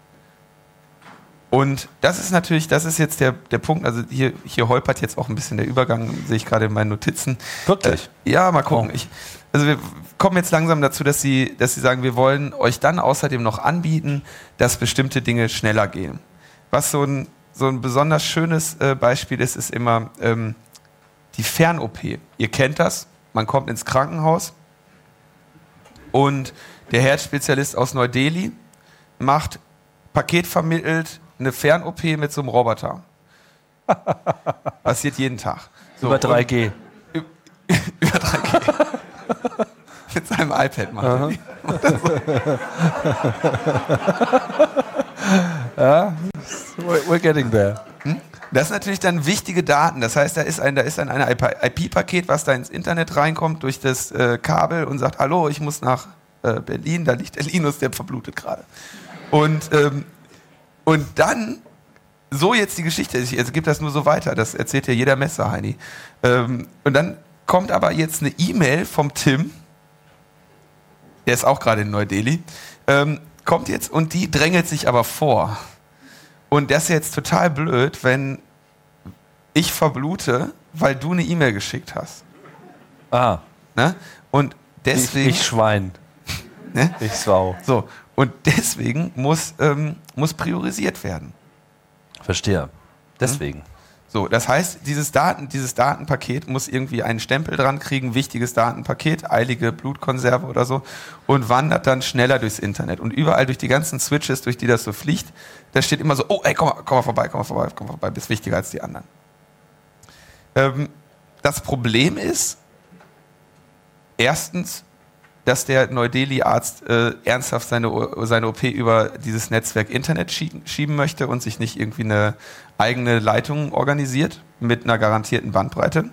Und das ist natürlich, das ist jetzt der, der Punkt, also hier, hier holpert jetzt auch ein bisschen der Übergang, sehe ich gerade in meinen Notizen. Wirklich? Äh, ja, mal gucken. Oh. Ich, also wir kommen jetzt langsam dazu, dass Sie, dass Sie sagen, wir wollen euch dann außerdem noch anbieten, dass bestimmte Dinge schneller gehen. Was so ein, so ein besonders schönes äh, Beispiel ist, ist immer ähm, die Fern-O P. Ihr kennt das, man kommt ins Krankenhaus und der Herzspezialist aus Neu-Delhi macht paketvermittelt eine Fern-O P mit so einem Roboter. Passiert jeden Tag. So, über drei G. Und, über drei G. Mit seinem iPad macht er die. Ja, we're getting there. Hm? Das sind natürlich dann wichtige Daten. Das heißt, da ist ein, da ist dann ein I P-Paket, was da ins Internet reinkommt durch das äh, Kabel und sagt, hallo, ich muss nach äh, Berlin, da liegt der Linus, der verblutet gerade. Und, ähm, und dann, so jetzt die Geschichte, ich also gebe das nur so weiter, das erzählt ja jeder Messer-Heini. Ähm, und dann kommt aber jetzt eine E-Mail vom Tim, der ist auch gerade in Neu-Delhi, ähm, kommt jetzt und die drängelt sich aber vor. Und das ist jetzt total blöd, wenn ich verblute, weil du eine E-Mail geschickt hast. Ah. Ne? Und deswegen... Ich, ich Schwein. Ne? Ich Sau. So, und deswegen muss, ähm, muss priorisiert werden. Verstehe. Deswegen. Hm? So, das heißt, dieses, Daten, dieses Datenpaket muss irgendwie einen Stempel dran kriegen, wichtiges Datenpaket, eilige Blutkonserve oder so, und wandert dann schneller durchs Internet. Und überall durch die ganzen Switches, durch die das so fliegt, da steht immer so, oh, ey, komm mal, komm mal vorbei, komm mal vorbei, komm mal vorbei, bist wichtiger als die anderen. Ähm, das Problem ist, erstens, dass der Neu-Delhi-Arzt äh, ernsthaft seine, seine O P über dieses Netzwerk Internet schieben, schieben möchte und sich nicht irgendwie eine eigene Leitung organisiert mit einer garantierten Bandbreite.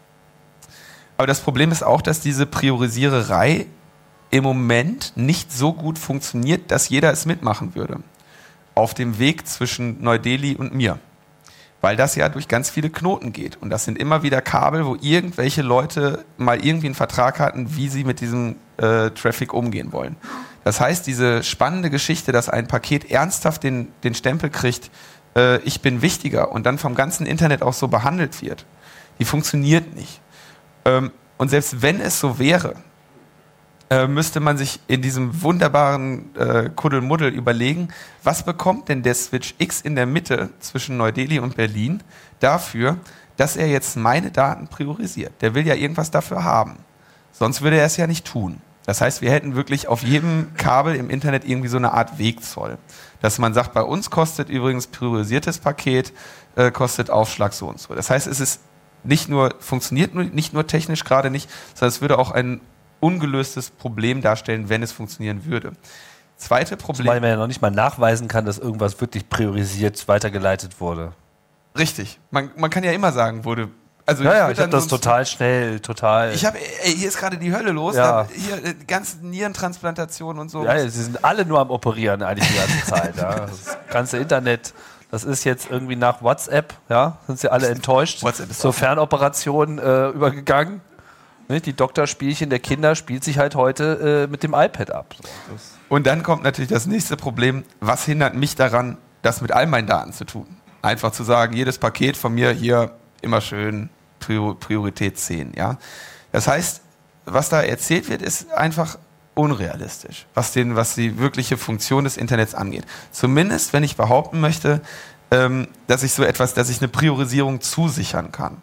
Aber das Problem ist auch, dass diese Priorisiererei im Moment nicht so gut funktioniert, dass jeder es mitmachen würde. Auf dem Weg zwischen Neu-Delhi und mir. Weil das ja durch ganz viele Knoten geht. Und das sind immer wieder Kabel, wo irgendwelche Leute mal irgendwie einen Vertrag hatten, wie sie mit diesem äh, Traffic umgehen wollen. Das heißt, diese spannende Geschichte, dass ein Paket ernsthaft den, den Stempel kriegt, äh, ich bin wichtiger und dann vom ganzen Internet auch so behandelt wird, die funktioniert nicht. Ähm, und selbst wenn es so wäre, äh, müsste man sich in diesem wunderbaren äh, Kuddelmuddel überlegen, was bekommt denn der Switch X in der Mitte zwischen Neu-Delhi und Berlin dafür, dass er jetzt meine Daten priorisiert. Der will ja irgendwas dafür haben. Sonst würde er es ja nicht tun. Das heißt, wir hätten wirklich auf jedem Kabel im Internet irgendwie so eine Art Wegzoll. Dass man sagt, bei uns kostet übrigens priorisiertes Paket, äh, kostet Aufschlag so und so. Das heißt, es ist nicht nur, funktioniert nur, nicht nur technisch gerade nicht, sondern es würde auch ein ungelöstes Problem darstellen, wenn es funktionieren würde. Zweite Problem... Weil man ja noch nicht mal nachweisen kann, dass irgendwas wirklich priorisiert weitergeleitet wurde. Richtig. Man, man kann ja immer sagen, wurde... Also ja, ich, ja, ich habe das total schnell, total... Ich habe, ey, hier ist gerade die Hölle los. Ja. Da, hier, die ganzen Nierentransplantationen und so. Ja, sie sind alle nur am Operieren eigentlich die ganze Zeit. Ja. Das ganze Internet, das ist jetzt irgendwie nach WhatsApp, ja, sind sie alle enttäuscht, WhatsApp ist zur Fernoperation äh, übergegangen. Die Doktorspielchen der Kinder spielt sich halt heute äh, mit dem iPad ab. So, und dann kommt natürlich das nächste Problem. Was hindert mich daran, das mit all meinen Daten zu tun? Einfach zu sagen, jedes Paket von mir hier immer schön Prior- Priorität zehn. Ja? Das heißt, was da erzählt wird, ist einfach unrealistisch, was, den, was die wirkliche Funktion des Internets angeht. Zumindest, wenn ich behaupten möchte, ähm, dass ich so etwas, dass ich eine Priorisierung zusichern kann.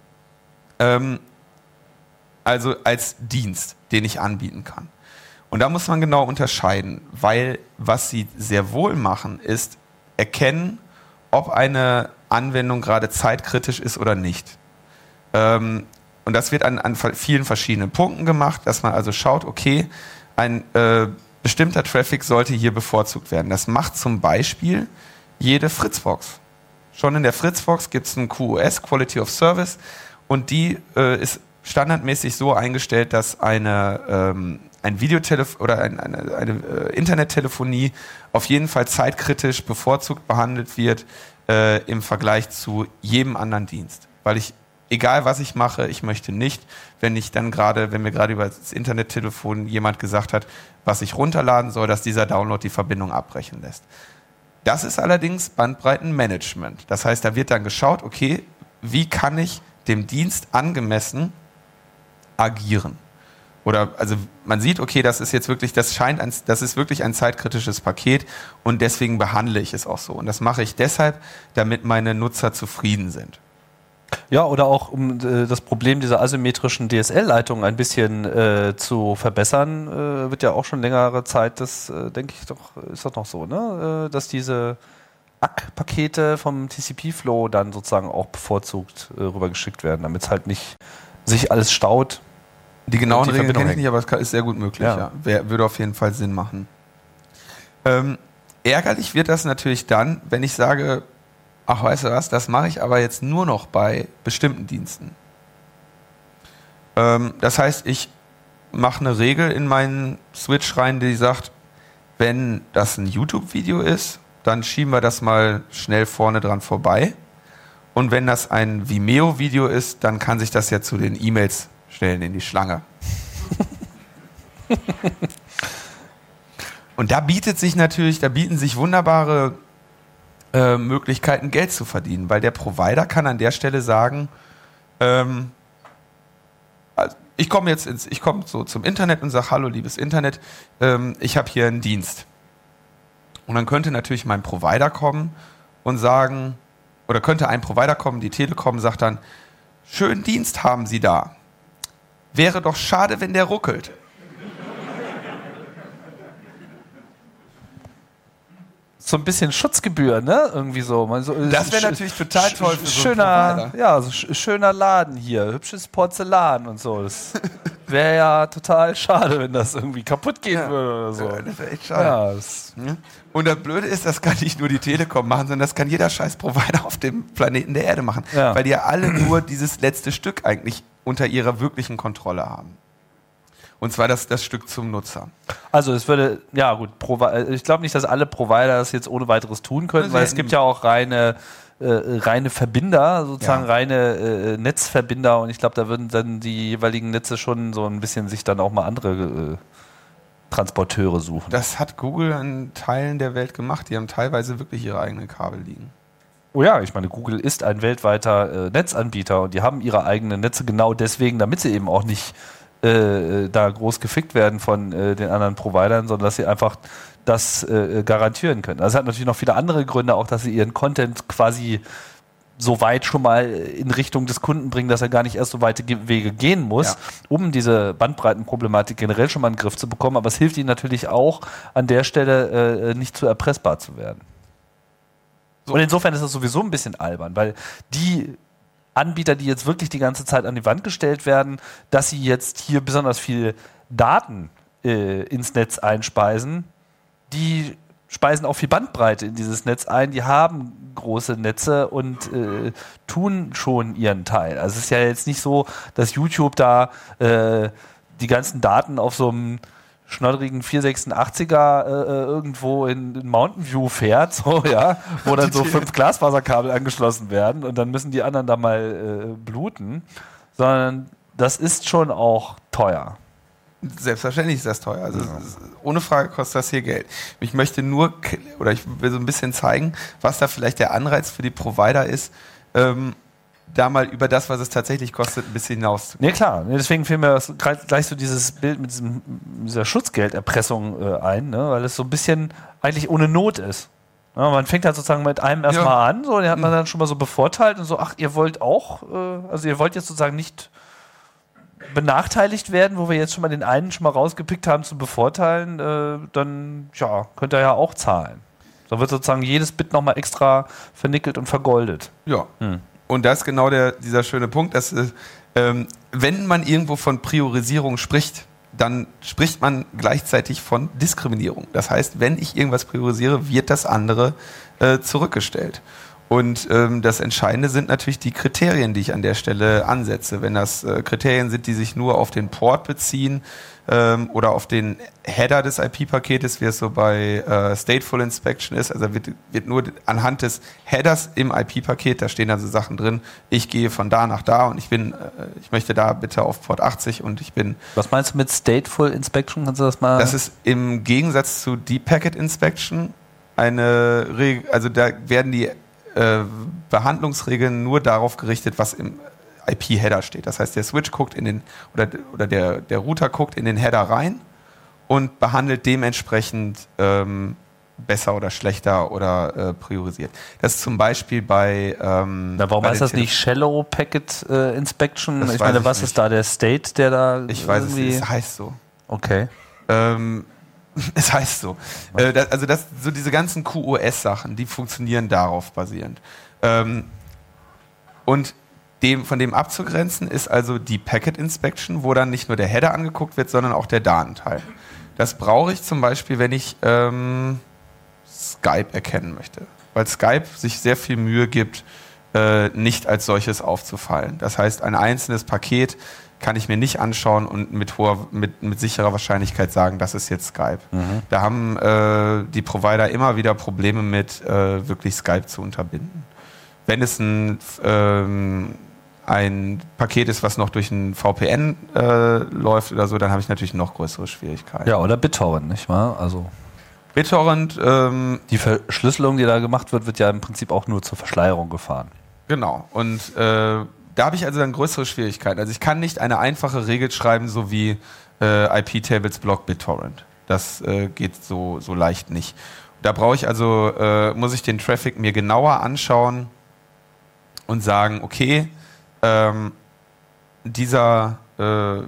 Ähm, Also als Dienst, den ich anbieten kann. Und da muss man genau unterscheiden, weil was sie sehr wohl machen, ist erkennen, ob eine Anwendung gerade zeitkritisch ist oder nicht. Ähm, und das wird an, an vielen verschiedenen Punkten gemacht, dass man also schaut, okay, ein äh, bestimmter Traffic sollte hier bevorzugt werden. Das macht zum Beispiel jede Fritzbox. Schon in der Fritzbox gibt es ein Q O S, Quality of Service, und die äh, ist standardmäßig so eingestellt, dass eine, ähm, ein Videotelef- oder ein, eine, eine äh, Internettelefonie auf jeden Fall zeitkritisch bevorzugt behandelt wird äh, im Vergleich zu jedem anderen Dienst. Weil ich, egal was ich mache, ich möchte nicht, wenn ich dann gerade, wenn mir gerade über das Internettelefon jemand gesagt hat, was ich runterladen soll, dass dieser Download die Verbindung abbrechen lässt. Das ist allerdings Bandbreitenmanagement. Das heißt, da wird dann geschaut, okay, wie kann ich dem Dienst angemessen agieren? Oder, also man sieht, okay, das ist jetzt wirklich, das scheint, ein, das ist wirklich ein zeitkritisches Paket und deswegen behandle ich es auch so. Und das mache ich deshalb, damit meine Nutzer zufrieden sind. Ja, oder auch um äh, das Problem dieser asymmetrischen D S L-Leitung ein bisschen äh, zu verbessern, äh, wird ja auch schon längere Zeit, das äh, denke ich doch, ist das noch so, ne? Äh, dass diese A C-Pakete vom T C P-Flow dann sozusagen auch bevorzugt äh, rübergeschickt werden, damit es halt nicht sich alles staut. Die genauen die Regeln kenne ich nicht, aber es ist sehr gut möglich, ja. ja. Wär, würde auf jeden Fall Sinn machen. Ähm, ärgerlich wird das natürlich dann, wenn ich sage, ach, weißt du was, das mache ich aber jetzt nur noch bei bestimmten Diensten. Ähm, das heißt, ich mache eine Regel in meinen Switch rein, die sagt, wenn das ein YouTube-Video ist, dann schieben wir das mal schnell vorne dran vorbei. Und wenn das ein Vimeo-Video ist, dann kann sich das ja zu den E-Mails stellen in die Schlange. Und da bietet sich natürlich, da bieten sich wunderbare Äh, Möglichkeiten, Geld zu verdienen, weil der Provider kann an der Stelle sagen, ähm, also ich komme jetzt ins, ich komme so zum Internet und sage, hallo liebes Internet, ähm, ich habe hier einen Dienst. Und dann könnte natürlich mein Provider kommen und sagen, oder könnte ein Provider kommen, die Telekom sagt dann, schönen Dienst haben Sie da. Wäre doch schade, wenn der ruckelt. So ein bisschen Schutzgebühr, ne? Irgendwie so. Man so das wäre natürlich total toll für so schöner, ja, so sch- schöner Laden hier, hübsches Porzellan und so. Das wäre ja total schade, wenn das irgendwie kaputt gehen ja. würde oder so. Ja, das wäre echt schade. Ja, das ja. Und das Blöde ist, das kann nicht nur die Telekom machen, sondern das kann jeder scheiß Provider auf dem Planeten der Erde machen. Ja. Weil die ja alle nur dieses letzte Stück eigentlich unter ihrer wirklichen Kontrolle haben. Und zwar das, das Stück zum Nutzer. Also es würde, ja gut, Provi- ich glaube nicht, dass alle Provider das jetzt ohne weiteres tun können, weil es gibt ja auch reine, äh, reine Verbinder, sozusagen ja. reine äh, Netzverbinder, und ich glaube, da würden dann die jeweiligen Netze schon so ein bisschen sich dann auch mal andere äh, Transporteure suchen. Das hat Google in Teilen der Welt gemacht, die haben teilweise wirklich ihre eigenen Kabel liegen. Oh ja, ich meine, Google ist ein weltweiter äh, Netzanbieter und die haben ihre eigenen Netze genau deswegen, damit sie eben auch nicht Äh, da groß gefickt werden von äh, den anderen Providern, sondern dass sie einfach das äh, garantieren können. Das hat natürlich noch viele andere Gründe, auch dass sie ihren Content quasi so weit schon mal in Richtung des Kunden bringen, dass er gar nicht erst so weite Ge- Wege gehen muss, ja. um diese Bandbreitenproblematik generell schon mal in den Griff zu bekommen. Aber es hilft ihnen natürlich auch, an der Stelle äh, nicht zu erpressbar zu werden. So. Und insofern ist das sowieso ein bisschen albern, weil die Anbieter, die jetzt wirklich die ganze Zeit an die Wand gestellt werden, dass sie jetzt hier besonders viel Daten äh, ins Netz einspeisen, die speisen auch viel Bandbreite in dieses Netz ein, die haben große Netze und äh, tun schon ihren Teil. Also es ist ja jetzt nicht so, dass YouTube da äh, die ganzen Daten auf so einem schnoddrigen vier sechsundachtziger äh, irgendwo in, in Mountain View fährt, so, ja, wo dann so fünf Glasfaserkabel angeschlossen werden und dann müssen die anderen da mal äh, bluten, sondern das ist schon auch teuer. Selbstverständlich ist das teuer. Also ja. ist, ohne Frage kostet das hier Geld. Ich möchte nur, oder ich will so ein bisschen zeigen, was da vielleicht der Anreiz für die Provider ist, ähm, da mal über das, was es tatsächlich kostet, ein bisschen hinaus. Nee, klar. Nee, deswegen fiel mir gleich so dieses Bild mit diesem, dieser Schutzgelderpressung äh, ein, ne? Weil es so ein bisschen eigentlich ohne Not ist. Ja, man fängt halt sozusagen mit einem erstmal ja. an, so, den hat man dann schon mal so bevorteilt und so, ach, ihr wollt auch, äh, also ihr wollt jetzt sozusagen nicht benachteiligt werden, wo wir jetzt schon mal den einen schon mal rausgepickt haben zu bevorteilen, äh, dann ja, könnt ihr ja auch zahlen. Da wird sozusagen jedes Bit nochmal extra vernickelt und vergoldet. Ja. Hm. und das ist genau der, dieser schöne Punkt, dass ähm, wenn man irgendwo von Priorisierung spricht, dann spricht man gleichzeitig von Diskriminierung. Das heißt, wenn ich irgendwas priorisiere, wird das andere äh, zurückgestellt. Und ähm, das Entscheidende sind natürlich die Kriterien, die ich an der Stelle ansetze. Wenn das äh, Kriterien sind, die sich nur auf den Port beziehen ähm, oder auf den Header des I P-Paketes, wie es so bei äh, Stateful Inspection ist, also wird, wird nur anhand des Headers im I P-Paket, da stehen also Sachen drin, ich gehe von da nach da und ich bin, äh, ich möchte da bitte auf Port achtzig und ich bin... Was meinst du mit Stateful Inspection? Kannst du das mal... Das ist im Gegensatz zu Deep Packet Inspection eine Regel, also da werden die Äh, Behandlungsregeln nur darauf gerichtet, was im I P-Header steht. Das heißt, der Switch guckt in den, oder, oder der, der Router guckt in den Header rein und behandelt dementsprechend ähm, besser oder schlechter oder äh, priorisiert. Das ist zum Beispiel bei... Ähm, Na, warum bei heißt das nicht Shallow Packet äh, Inspection? Das ich meine, ich was nicht. Ist da der State, der da Ich weiß es nicht, es heißt so. Okay. Ähm, Es heißt so. Äh, das, also das, so diese ganzen Q o S-Sachen, die funktionieren darauf basierend. Ähm, und dem, von dem abzugrenzen ist also die Packet Inspection, wo dann nicht nur der Header angeguckt wird, sondern auch der Datenteil. Das brauche ich zum Beispiel, wenn ich ähm, Skype erkennen möchte. Weil Skype sich sehr viel Mühe gibt, äh, nicht als solches aufzufallen. Das heißt, ein einzelnes Paket kann ich mir nicht anschauen und mit hoher, mit, mit sicherer Wahrscheinlichkeit sagen, das ist jetzt Skype. Mhm. Da haben äh, die Provider immer wieder Probleme mit, äh, wirklich Skype zu unterbinden. Wenn es ein, ähm, ein Paket ist, was noch durch ein V P N äh, läuft oder so, dann habe ich natürlich noch größere Schwierigkeiten. Ja, oder BitTorrent, nicht wahr? Also BitTorrent... Ähm, die Verschlüsselung, die da gemacht wird, wird ja im Prinzip auch nur zur Verschleierung gefahren. Genau. Und äh, da habe ich also dann größere Schwierigkeiten. Also ich kann nicht eine einfache Regel schreiben, so wie äh, I P-Tables block BitTorrent. Das äh, geht so, so leicht nicht. Da brauche ich also, äh, muss ich den Traffic mir genauer anschauen und sagen, okay, ähm, dieser, äh,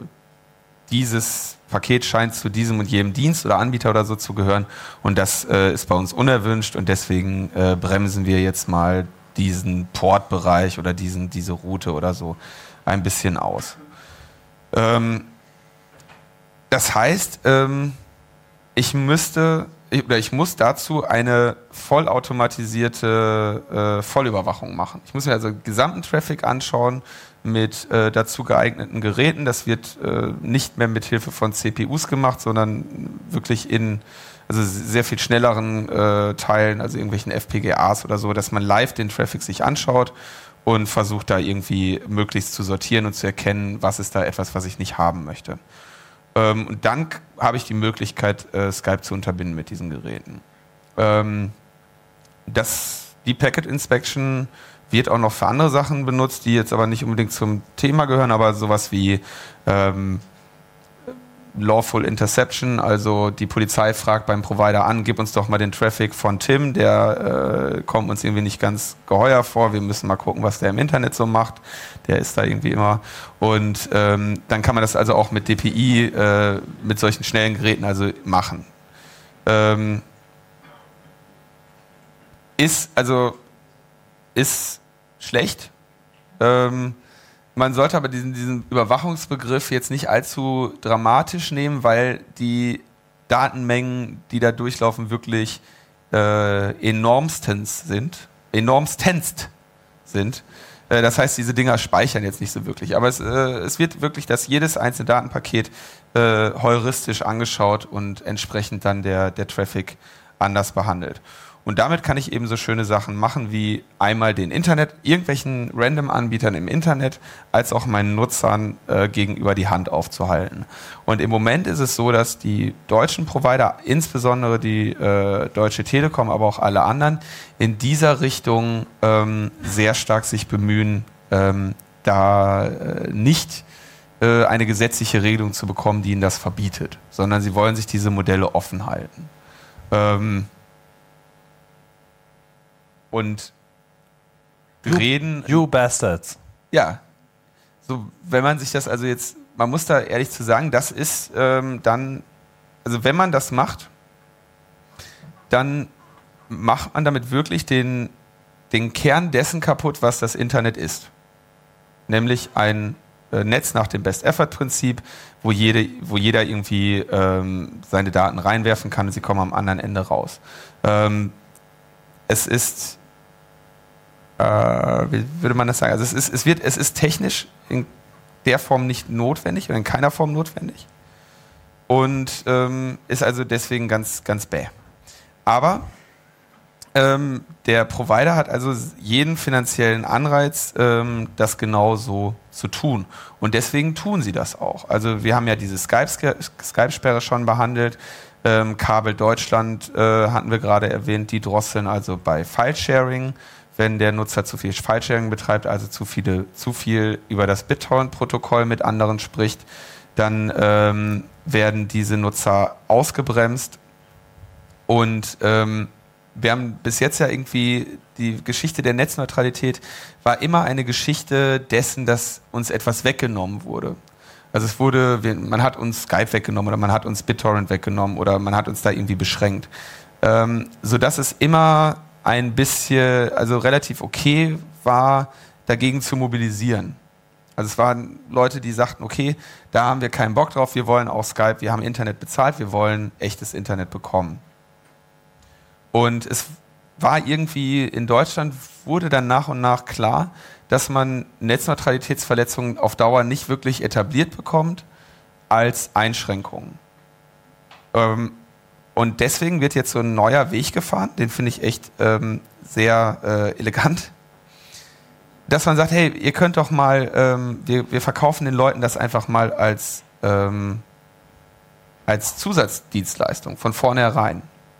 dieses Paket scheint zu diesem und jedem Dienst oder Anbieter oder so zu gehören und das äh, ist bei uns unerwünscht und deswegen äh, bremsen wir jetzt mal diesen Portbereich oder diesen, diese Route oder so ein bisschen aus. Ähm, das heißt, ähm, ich müsste ich, oder ich muss dazu eine vollautomatisierte äh, Vollüberwachung machen. Ich muss mir also gesamten Traffic anschauen mit äh, dazu geeigneten Geräten. Das wird äh, nicht mehr mit Hilfe von C P Us gemacht, sondern wirklich in also sehr viel schnelleren äh, Teilen, also irgendwelchen F P G As oder so, dass man live den Traffic sich anschaut und versucht da irgendwie möglichst zu sortieren und zu erkennen, was ist da etwas, was ich nicht haben möchte. Ähm, und dann habe ich die Möglichkeit, äh, Skype zu unterbinden mit diesen Geräten. Ähm, das, die Packet Inspection wird auch noch für andere Sachen benutzt, die jetzt aber nicht unbedingt zum Thema gehören, aber sowas wie ähm, Lawful Interception, also die Polizei fragt beim Provider an, gib uns doch mal den Traffic von Tim, der äh, kommt uns irgendwie nicht ganz geheuer vor, wir müssen mal gucken, was der im Internet so macht, der ist da irgendwie immer und ähm, dann kann man das also auch mit D P I, äh, mit solchen schnellen Geräten also machen. Ähm, ist, also ist schlecht, ähm, man sollte aber diesen, diesen Überwachungsbegriff jetzt nicht allzu dramatisch nehmen, weil die Datenmengen, die da durchlaufen, wirklich äh, enormstens sind. Enormstenst sind. Äh, das heißt, diese Dinger speichern jetzt nicht so wirklich. Aber es, äh, es wird wirklich, dass jedes einzelne Datenpaket äh, heuristisch angeschaut und entsprechend dann der, der Traffic anders behandelt. Und damit kann ich eben so schöne Sachen machen, wie einmal den Internet, irgendwelchen Random-Anbietern im Internet, als auch meinen Nutzern äh, gegenüber die Hand aufzuhalten. Und im Moment ist es so, dass die deutschen Provider, insbesondere die äh, Deutsche Telekom, aber auch alle anderen, in dieser Richtung ähm, sehr stark sich bemühen, ähm, da äh, nicht äh, eine gesetzliche Regelung zu bekommen, die ihnen das verbietet, sondern sie wollen sich diese Modelle offen halten. Ähm, Und you, reden. You bastards. Ja. So, wenn man sich das also jetzt, man muss da ehrlich zu sagen, das ist ähm, dann, also wenn man das macht, dann macht man damit wirklich den, den Kern dessen kaputt, was das Internet ist. Nämlich ein äh, Netz nach dem Best-Effort-Prinzip, wo, jede, wo jeder irgendwie ähm, seine Daten reinwerfen kann und sie kommen am anderen Ende raus. Ähm, es ist, äh, wie würde man das sagen? Also es ist, es wird, es ist technisch in der Form nicht notwendig oder in keiner Form notwendig und ähm, ist also deswegen ganz, ganz bäh. Aber ähm, der Provider hat also jeden finanziellen Anreiz, ähm, das genau so zu tun. Und deswegen tun sie das auch. Also wir haben ja diese Skype-Sperre schon behandelt. Ähm, Kabel Deutschland äh, hatten wir gerade erwähnt, die drosseln also bei File-Sharing, wenn der Nutzer zu viel File-Sharing betreibt, also zu, viele, zu viel über das BitTorrent-Protokoll mit anderen spricht, dann ähm, werden diese Nutzer ausgebremst. Und ähm, wir haben bis jetzt ja irgendwie, die Geschichte der Netzneutralität war immer eine Geschichte dessen, dass uns etwas weggenommen wurde. Also es wurde, man hat uns Skype weggenommen oder man hat uns BitTorrent weggenommen oder man hat uns da irgendwie beschränkt. Ähm, sodass es immer ein bisschen, also relativ okay war, dagegen zu mobilisieren. Also es waren Leute, die sagten, okay, da haben wir keinen Bock drauf, wir wollen auch Skype, wir haben Internet bezahlt, wir wollen echtes Internet bekommen. Und es war irgendwie, in Deutschland wurde dann nach und nach klar, dass man Netzneutralitätsverletzungen auf Dauer nicht wirklich etabliert bekommt als Einschränkungen. Ähm, und deswegen wird jetzt so ein neuer Weg gefahren, den finde ich echt ähm, sehr äh, elegant, dass man sagt, hey, ihr könnt doch mal, ähm, wir, wir verkaufen den Leuten das einfach mal als, ähm, als Zusatzdienstleistung von vornherein.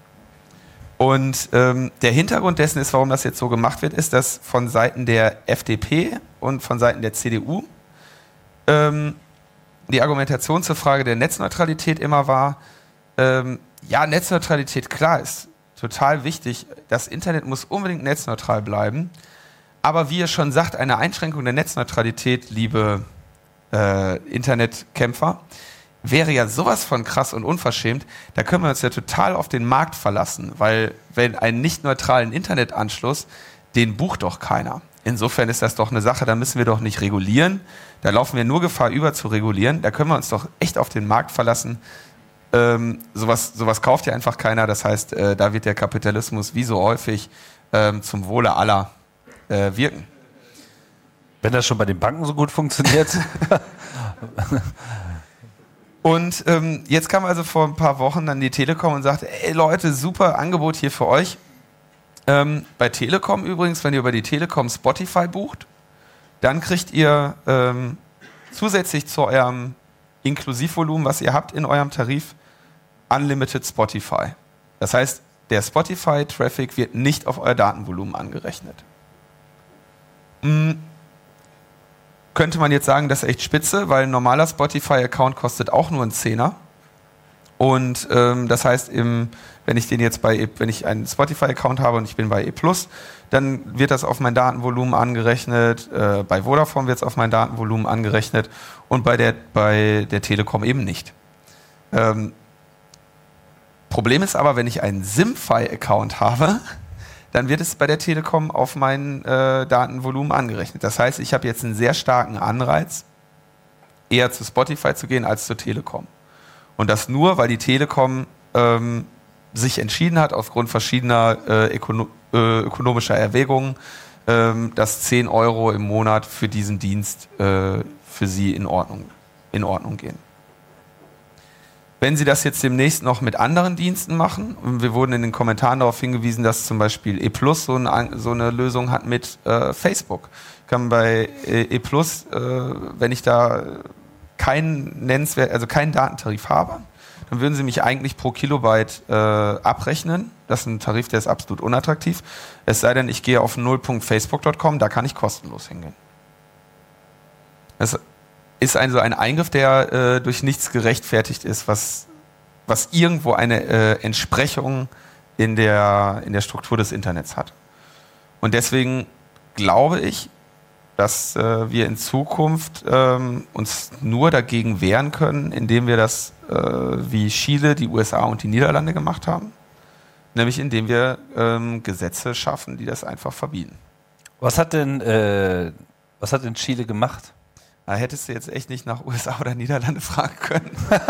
Und ähm, der Hintergrund dessen ist, warum das jetzt so gemacht wird, ist, dass von Seiten der F D P und von Seiten der C D U ähm, die Argumentation zur Frage der Netzneutralität immer war, ähm, ja, Netzneutralität, klar, ist total wichtig. Das Internet muss unbedingt netzneutral bleiben. Aber wie ihr schon sagt, eine Einschränkung der Netzneutralität, liebe äh, Internetkämpfer, wäre ja sowas von krass und unverschämt, da können wir uns ja total auf den Markt verlassen, weil wenn einen nicht neutralen Internetanschluss, den bucht doch keiner. Insofern ist das doch eine Sache, da müssen wir doch nicht regulieren, da laufen wir nur Gefahr über zu regulieren, da können wir uns doch echt auf den Markt verlassen. Ähm, sowas, sowas kauft ja einfach keiner, das heißt, äh, da wird der Kapitalismus wie so häufig ähm, zum Wohle aller äh, wirken. Wenn das schon bei den Banken so gut funktioniert. Und ähm, jetzt kam also vor ein paar Wochen dann die Telekom und sagte, ey Leute, super Angebot hier für euch. Ähm, bei Telekom übrigens, wenn ihr über die Telekom Spotify bucht, dann kriegt ihr ähm, zusätzlich zu eurem Inklusivvolumen, was ihr habt in eurem Tarif, Unlimited Spotify. Das heißt, der Spotify-Traffic wird nicht auf euer Datenvolumen angerechnet. Mhm. Könnte man jetzt sagen, das ist echt spitze, weil ein normaler Spotify-Account kostet auch nur einen Zehner. Und ähm, das heißt, im, wenn ich den jetzt bei, wenn ich einen Spotify-Account habe und ich bin bei E plus, dann wird das auf mein Datenvolumen angerechnet. Äh, bei Vodafone wird es auf mein Datenvolumen angerechnet und bei der, bei der Telekom eben nicht. Ähm, Problem ist aber, wenn ich einen Simfy-Account habe, dann wird es bei der Telekom auf mein äh, Datenvolumen angerechnet. Das heißt, ich habe jetzt einen sehr starken Anreiz, eher zu Spotify zu gehen als zur Telekom. Und das nur, weil die Telekom ähm, sich entschieden hat, aufgrund verschiedener äh, ökono- äh, ökonomischer Erwägungen, ähm, dass zehn Euro im Monat für diesen Dienst äh, für sie in Ordnung, in Ordnung gehen. Wenn Sie das jetzt demnächst noch mit anderen Diensten machen, und wir wurden in den Kommentaren darauf hingewiesen, dass zum Beispiel E plus so eine, so eine Lösung hat mit äh, Facebook. Ich kann bei E plus, äh, wenn ich da keinen nennenswert, also keinen Datentarif habe, dann würden Sie mich eigentlich pro Kilobyte äh, abrechnen. Das ist ein Tarif, der ist absolut unattraktiv. Es sei denn, ich gehe auf null punkt facebook punkt com, da kann ich kostenlos hingehen. Das ist also ein Eingriff, der äh, durch nichts gerechtfertigt ist, was, was irgendwo eine äh, Entsprechung in der, in der Struktur des Internets hat. Und deswegen glaube ich, dass äh, wir in Zukunft ähm, uns nur dagegen wehren können, indem wir das äh, wie Chile, die U S A und die Niederlande gemacht haben. Nämlich indem wir ähm, Gesetze schaffen, die das einfach verbieten. Was hat denn, äh, was hat denn Chile gemacht? Da hättest du jetzt echt nicht nach U S A oder Niederlande fragen können.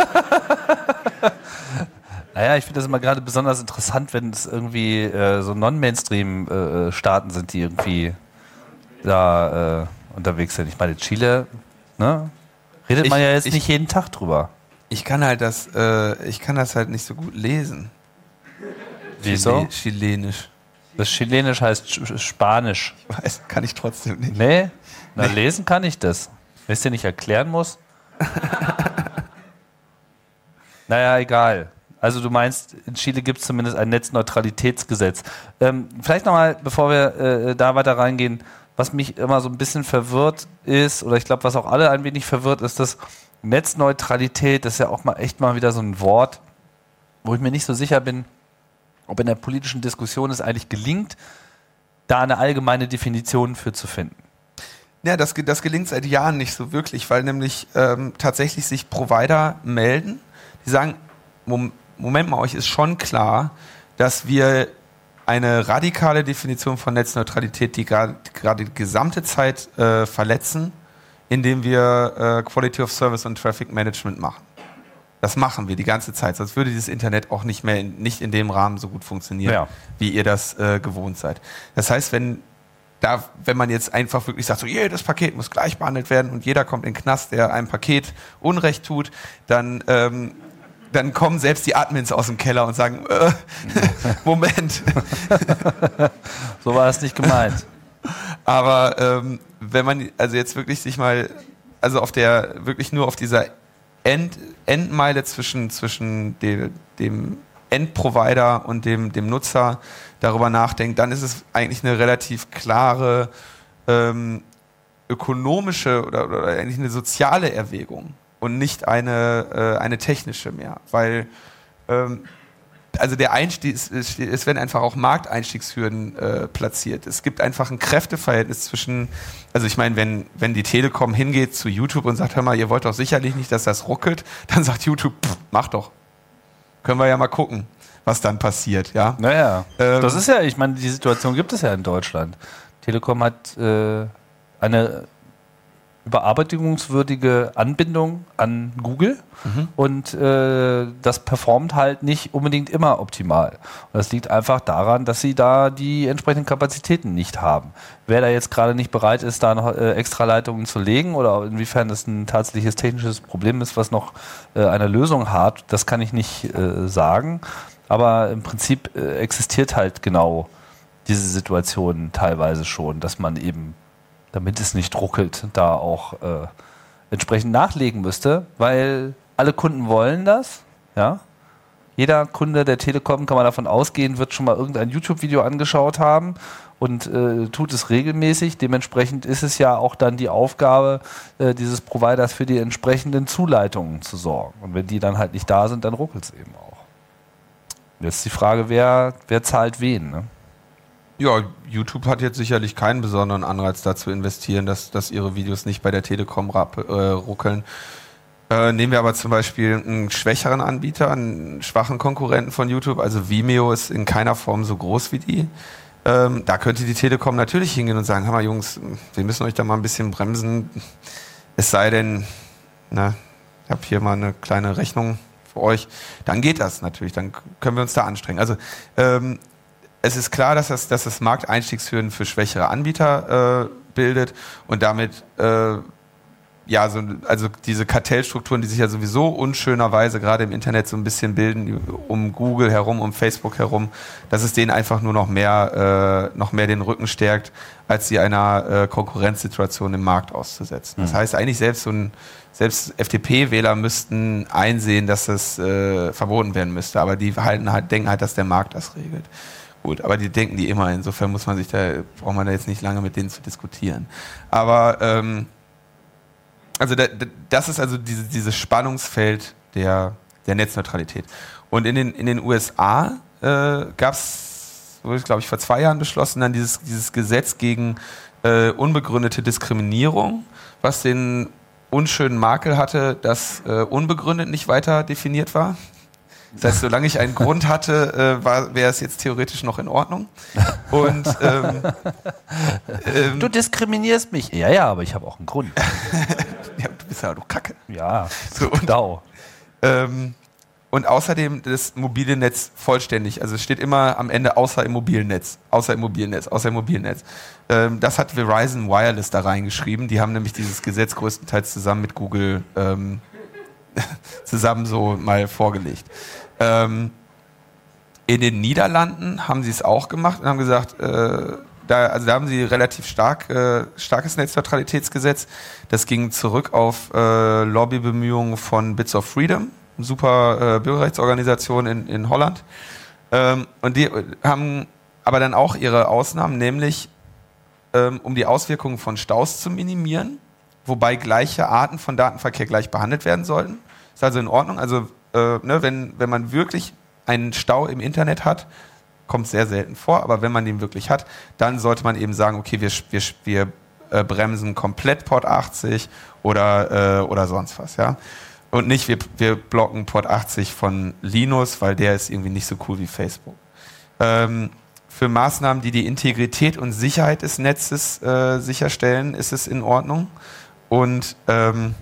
Naja, ich finde das immer gerade besonders interessant, wenn es irgendwie äh, so Non-Mainstream-Staaten äh, sind, die irgendwie da äh, unterwegs sind. Ich meine, Chile, ne? Redet Ich- man ja jetzt ich- nicht jeden Tag drüber. Ich kann halt das, äh, ich kann das halt nicht so gut lesen. Wieso? Chile- Chilenisch. Das Chilenisch heißt Sch- Spanisch. Weiß, kann ich trotzdem nicht. Nee? Na, lesen kann ich das. Wenn ich es dir nicht erklären muss. Naja, egal. Also du meinst, in Chile gibt es zumindest ein Netzneutralitätsgesetz. Ähm, vielleicht nochmal, bevor wir äh, da weiter reingehen, was mich immer so ein bisschen verwirrt ist, oder ich glaube, was auch alle ein wenig verwirrt, ist, dass Netzneutralität, das ist ja auch mal echt mal wieder so ein Wort, wo ich mir nicht so sicher bin, ob in der politischen Diskussion es eigentlich gelingt, da eine allgemeine Definition für zu finden. Ja, das, ge- das gelingt seit Jahren nicht so wirklich, weil nämlich ähm, tatsächlich sich Provider melden, die sagen, Mom- Moment mal, euch ist schon klar, dass wir eine radikale Definition von Netzneutralität, die gerade gerade die gesamte Zeit äh, verletzen, indem wir äh, Quality of Service und Traffic Management machen. Das machen wir die ganze Zeit, sonst würde dieses Internet auch nicht mehr in, nicht in dem Rahmen so gut funktionieren, Ja. wie ihr das äh, gewohnt seid. Das heißt, wenn da, wenn man jetzt einfach wirklich sagt, so jedes Paket muss gleich behandelt werden und jeder kommt in den Knast, der einem Paket Unrecht tut, dann, ähm, dann kommen selbst die Admins aus dem Keller und sagen, äh, Moment. So war es nicht gemeint. Aber ähm, wenn man also jetzt wirklich sich mal, also auf der, wirklich nur auf dieser End, Endmeile zwischen, zwischen de, dem Endprovider und dem, dem Nutzer darüber nachdenkt, dann ist es eigentlich eine relativ klare ähm, ökonomische oder, oder eigentlich eine soziale Erwägung und nicht eine, äh, eine technische mehr. Weil ähm, also der Einstieg, es, es werden einfach auch Markteinstiegshürden äh, platziert. Es gibt einfach ein Kräfteverhältnis zwischen, also ich meine, wenn, wenn die Telekom hingeht zu YouTube und sagt, hör mal, ihr wollt doch sicherlich nicht, dass das ruckelt, dann sagt YouTube, pff, mach doch. Können wir ja mal gucken, was dann passiert, ja. Naja, Ähm, das ist ja, ich meine, die Situation gibt es ja in Deutschland. Telekom hat äh, eine überarbeitungswürdige Anbindung an Google Mhm. und äh, das performt halt nicht unbedingt immer optimal. Und das liegt einfach daran, dass sie da die entsprechenden Kapazitäten nicht haben. Wer da jetzt gerade nicht bereit ist, da noch äh, extra Leitungen zu legen oder inwiefern das ein tatsächliches technisches Problem ist, was noch äh, eine Lösung hat, das kann ich nicht äh, sagen. Aber im Prinzip äh, existiert halt genau diese Situation teilweise schon, dass man eben, damit es nicht ruckelt, da auch äh, entsprechend nachlegen müsste, weil alle Kunden wollen das, ja. Jeder Kunde der Telekom, kann man davon ausgehen, wird schon mal irgendein YouTube-Video angeschaut haben und äh, tut es regelmäßig. Dementsprechend ist es ja auch dann die Aufgabe äh, dieses Providers für die entsprechenden Zuleitungen zu sorgen. Und wenn die dann halt nicht da sind, dann ruckelt es eben auch. Jetzt ist die Frage, wer, wer zahlt wen, ne? Ja, YouTube hat jetzt sicherlich keinen besonderen Anreiz dazu investieren, dass, dass ihre Videos nicht bei der Telekom rap, äh, ruckeln. Äh, nehmen wir aber zum Beispiel einen schwächeren Anbieter, einen schwachen Konkurrenten von YouTube, also Vimeo ist in keiner Form so groß wie die. Ähm, da könnte die Telekom natürlich hingehen und sagen, hör mal Jungs, wir müssen euch da mal ein bisschen bremsen. Es sei denn, na, ich habe hier mal eine kleine Rechnung für euch. Dann geht das natürlich, dann können wir uns da anstrengen. Also ähm, es ist klar, dass das, dass das Markteinstiegshürden für schwächere Anbieter äh, bildet und damit äh, ja, so, also diese Kartellstrukturen, die sich ja sowieso unschönerweise gerade im Internet so ein bisschen bilden, um Google herum, um Facebook herum, dass es denen einfach nur noch mehr, äh, noch mehr den Rücken stärkt, als sie einer äh, Konkurrenzsituation im Markt auszusetzen. Das Mhm. heißt eigentlich selbst so ein, selbst F D P-Wähler müssten einsehen, dass das äh, verboten werden müsste, aber die halten halt, denken halt, dass der Markt das regelt. Gut, aber die denken die immer, insofern muss man sich da, braucht man da jetzt nicht lange mit denen zu diskutieren. Aber ähm, also da, das ist also diese, dieses Spannungsfeld der, der Netzneutralität. Und in den, in den U S A äh, gab es, wurde glaube ich vor zwei Jahren beschlossen, dann dieses, dieses Gesetz gegen äh, unbegründete Diskriminierung, was den unschönen Makel hatte, dass äh, unbegründet nicht weiter definiert war. Das heißt, solange ich einen Grund hatte, äh, wäre es jetzt theoretisch noch in Ordnung. Und ähm, ähm, du diskriminierst mich. Ja, ja, aber ich habe auch einen Grund. Ja, du bist ja du Kacke. Ja, so, und, Dau. Ähm, und außerdem das mobile Netz vollständig. Also es steht immer am Ende außer im mobilen Netz, außer im mobilen Netz, außer im mobilen Netz. Ähm, das hat Verizon Wireless da reingeschrieben. Die haben nämlich dieses Gesetz größtenteils zusammen mit Google ähm, zusammen so mal vorgelegt. Ähm, in den Niederlanden haben sie es auch gemacht und haben gesagt, äh, da, also da haben sie relativ stark, äh, starkes Netzneutralitätsgesetz. Das ging zurück auf äh, Lobbybemühungen von Bits of Freedom, super äh, Bürgerrechtsorganisation in, in Holland. Ähm, und die haben aber dann auch ihre Ausnahmen, nämlich ähm, um die Auswirkungen von Staus zu minimieren, wobei gleiche Arten von Datenverkehr gleich behandelt werden sollten. Ist also in Ordnung. Also äh, ne, wenn, wenn man wirklich einen Stau im Internet hat, kommt sehr selten vor, aber wenn man den wirklich hat, dann sollte man eben sagen, okay, wir, wir, wir äh, bremsen komplett Port achtzig oder, äh, oder sonst was, ja. Und nicht, wir, wir blocken Port achtzig von Linus, weil der ist irgendwie nicht so cool wie Facebook. Ähm, für Maßnahmen, die die Integrität und Sicherheit des Netzes äh, sicherstellen, ist es in Ordnung. Und ähm,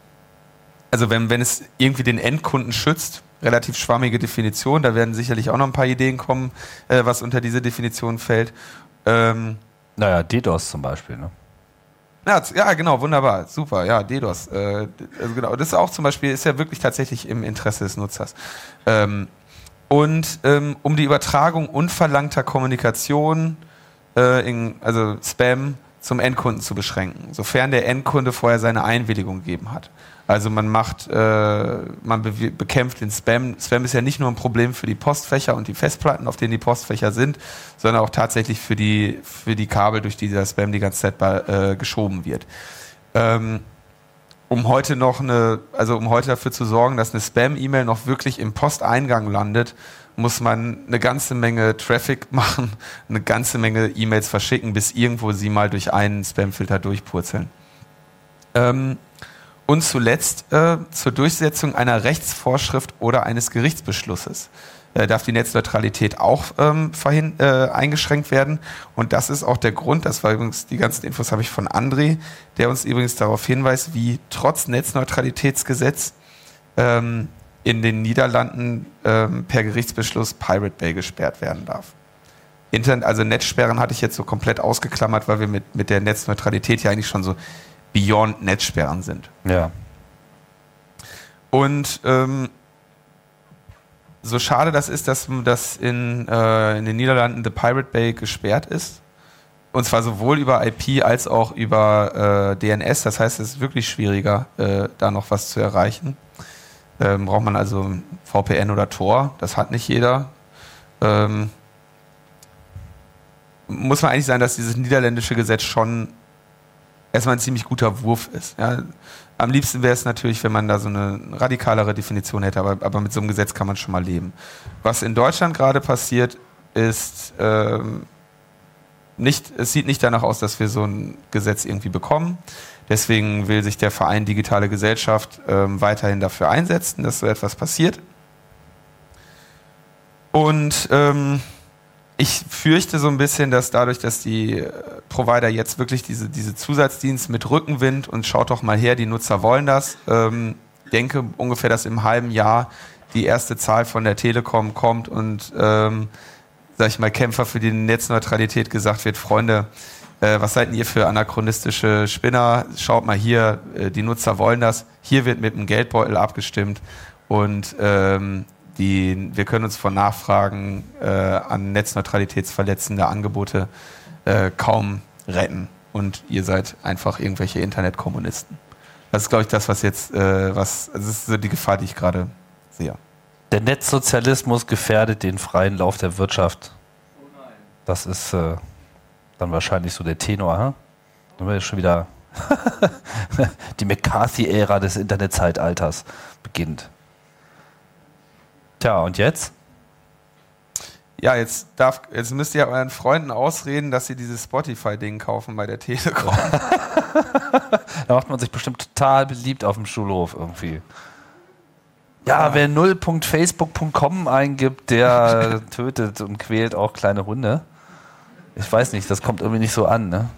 also wenn, wenn es irgendwie den Endkunden schützt, relativ schwammige Definition, da werden sicherlich auch noch ein paar Ideen kommen, äh, was unter diese Definition fällt. Ähm, naja, DDoS zum Beispiel, ne? Ja, ja, genau, wunderbar, super, ja, DDoS. Äh, also genau, das ist auch zum Beispiel, ist ja wirklich tatsächlich im Interesse des Nutzers. Ähm, und ähm, um die Übertragung unverlangter Kommunikation, äh, in, also Spam, zum Endkunden zu beschränken, sofern der Endkunde vorher seine Einwilligung gegeben hat. Also man macht, äh, man be- bekämpft den Spam. Spam ist ja nicht nur ein Problem für die Postfächer und die Festplatten, auf denen die Postfächer sind, sondern auch tatsächlich für die für die Kabel, durch die dieser Spam die ganze Zeit bei, äh, geschoben wird. Ähm, um heute noch eine, also um heute dafür zu sorgen, dass eine Spam-E-Mail noch wirklich im Posteingang landet, muss man eine ganze Menge Traffic machen, eine ganze Menge E-Mails verschicken, bis irgendwo sie mal durch einen Spam-Filter durchpurzeln. Ähm, Und zuletzt äh, zur Durchsetzung einer Rechtsvorschrift oder eines Gerichtsbeschlusses äh, darf die Netzneutralität auch ähm, verhin- äh, eingeschränkt werden. Und das ist auch der Grund, das war übrigens, die ganzen Infos habe ich von André, der uns übrigens darauf hinweist, wie trotz Netzneutralitätsgesetz ähm, in den Niederlanden ähm, per Gerichtsbeschluss Pirate Bay gesperrt werden darf. Internet, also Netzsperren hatte ich jetzt so komplett ausgeklammert, weil wir mit, mit der Netzneutralität ja eigentlich schon so beyond Netzsperren sind. Ja. Und ähm, so schade das ist, dass das in, äh, in den Niederlanden The Pirate Bay gesperrt ist. Und zwar sowohl über I P als auch über äh, D N S. Das heißt, es ist wirklich schwieriger, äh, da noch was zu erreichen. Ähm, braucht man also V P N oder Tor. Das hat nicht jeder. Ähm, muss man eigentlich sagen, dass dieses niederländische Gesetz schon erstmal ein ziemlich guter Wurf ist. Ja. Am liebsten wäre es natürlich, wenn man da so eine radikalere Definition hätte, aber, aber mit so einem Gesetz kann man schon mal leben. Was in Deutschland gerade passiert, ist ähm, nicht, es sieht nicht danach aus, dass wir so ein Gesetz irgendwie bekommen. Deswegen will sich der Verein Digitale Gesellschaft ähm, weiterhin dafür einsetzen, dass so etwas passiert. Und ähm, ich fürchte so ein bisschen, dass dadurch, dass die Provider jetzt wirklich diese, diese Zusatzdienst mit Rückenwind und schaut doch mal her, die Nutzer wollen das, ähm, denke ungefähr, dass im halben Jahr die erste Zahl von der Telekom kommt und, ähm, sag ich mal, Kämpfer für die Netzneutralität gesagt wird, Freunde, äh, was seid denn ihr für anachronistische Spinner? Schaut mal hier, äh, die Nutzer wollen das. Hier wird mit dem Geldbeutel abgestimmt und ähm, Die, wir können uns von Nachfragen äh, an netzneutralitätsverletzende Angebote äh, kaum retten. Und ihr seid einfach irgendwelche Internetkommunisten. Das ist, glaube ich, das, was jetzt, äh, was, also das ist so die Gefahr, die ich gerade sehe. Der Netzsozialismus gefährdet den freien Lauf der Wirtschaft. Das ist äh, dann wahrscheinlich so der Tenor. Hm? Dann haben wir schon wieder die McCarthy-Ära des Internetzeitalters beginnt. Tja, und jetzt? Ja, jetzt, darf, jetzt müsst ihr euren Freunden ausreden, dass sie dieses Spotify-Ding kaufen bei der Telekom. Da macht man sich bestimmt total beliebt auf dem Schulhof irgendwie. Ja, wer null punkt facebook punkt com eingibt, der tötet und quält auch kleine Hunde. Ich weiß nicht, das kommt irgendwie nicht so an, ne?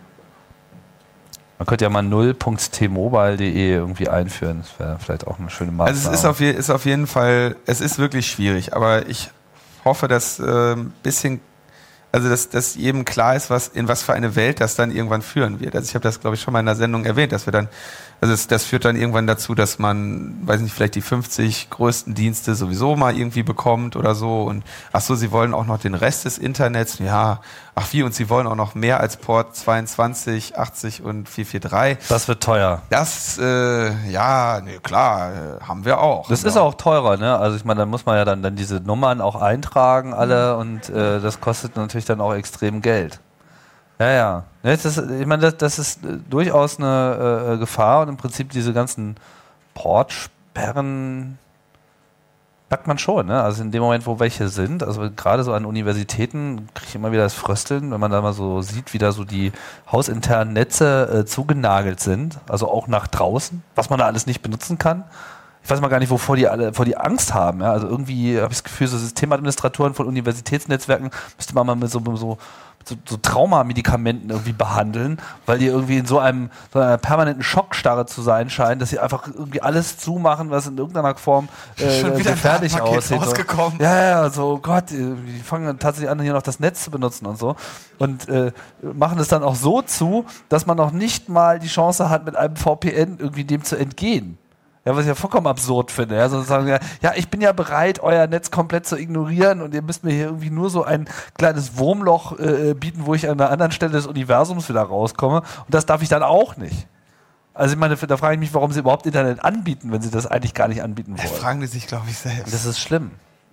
Man könnte ja mal null punkt t mobile punkt de irgendwie einführen. Das wäre vielleicht auch eine schöne Maßnahme. Also es ist auf, je, ist auf jeden Fall, es ist wirklich schwierig, aber ich hoffe, dass äh, ein bisschen, also dass, dass jedem klar ist, was, in was für eine Welt das dann irgendwann führen wird. Also ich habe das, glaube ich, schon mal in der Sendung erwähnt, dass wir dann, also das, das führt dann irgendwann dazu, dass man, weiß nicht, vielleicht die fünfzig größten Dienste sowieso mal irgendwie bekommt oder so. Und ach so, sie wollen auch noch den Rest des Internets. Ja, ach wie, und sie wollen auch noch mehr als Port zweiundzwanzig, achtzig und vierhundertdreiundvierzig. Das wird teuer. Das, äh, ja, ne, klar, äh, haben wir auch. Das ja. ist auch teurer, ne? Also ich meine, dann muss man ja dann, dann diese Nummern auch eintragen, alle, und äh, das kostet natürlich dann auch extrem Geld. Ja, ja. Das ist, ich meine, das, das ist äh, durchaus eine äh, Gefahr, und im Prinzip diese ganzen Portsperren merkt man schon, ne? Also in dem Moment, wo welche sind, also gerade so an Universitäten kriege ich immer wieder das Frösteln, wenn man da mal so sieht, wie da so die hausinternen Netze äh, zugenagelt sind, also auch nach draußen, was man da alles nicht benutzen kann. Ich weiß mal gar nicht, wovor die alle, vor die Angst haben. Ja? Also irgendwie habe ich das Gefühl, so Systemadministratoren von Universitätsnetzwerken müsste man mal mit so, so So, so Traumamedikamenten irgendwie behandeln, weil die irgendwie in so einem so einer permanenten Schockstarre zu sein scheinen, dass sie einfach irgendwie alles zumachen, was in irgendeiner Form äh, Schon wieder gefährlich ein Paket aussieht. rausgekommen. So. Ja, ja, so Gott, die fangen dann tatsächlich an, hier noch das Netz zu benutzen und so, und äh, machen es dann auch so zu, dass man noch nicht mal die Chance hat, mit einem V P N irgendwie dem zu entgehen. Ja, was ich ja vollkommen absurd finde. Ja, sozusagen, ja, ja, ich bin ja bereit, euer Netz komplett zu ignorieren, und ihr müsst mir hier irgendwie nur so ein kleines Wurmloch äh, bieten, wo ich an einer anderen Stelle des Universums wieder rauskomme. Und das darf ich dann auch nicht. Also ich meine, da frage ich mich, warum sie überhaupt Internet anbieten, wenn sie das eigentlich gar nicht anbieten wollen. Das fragen die sich, glaube ich, selbst. Das ist schlimm.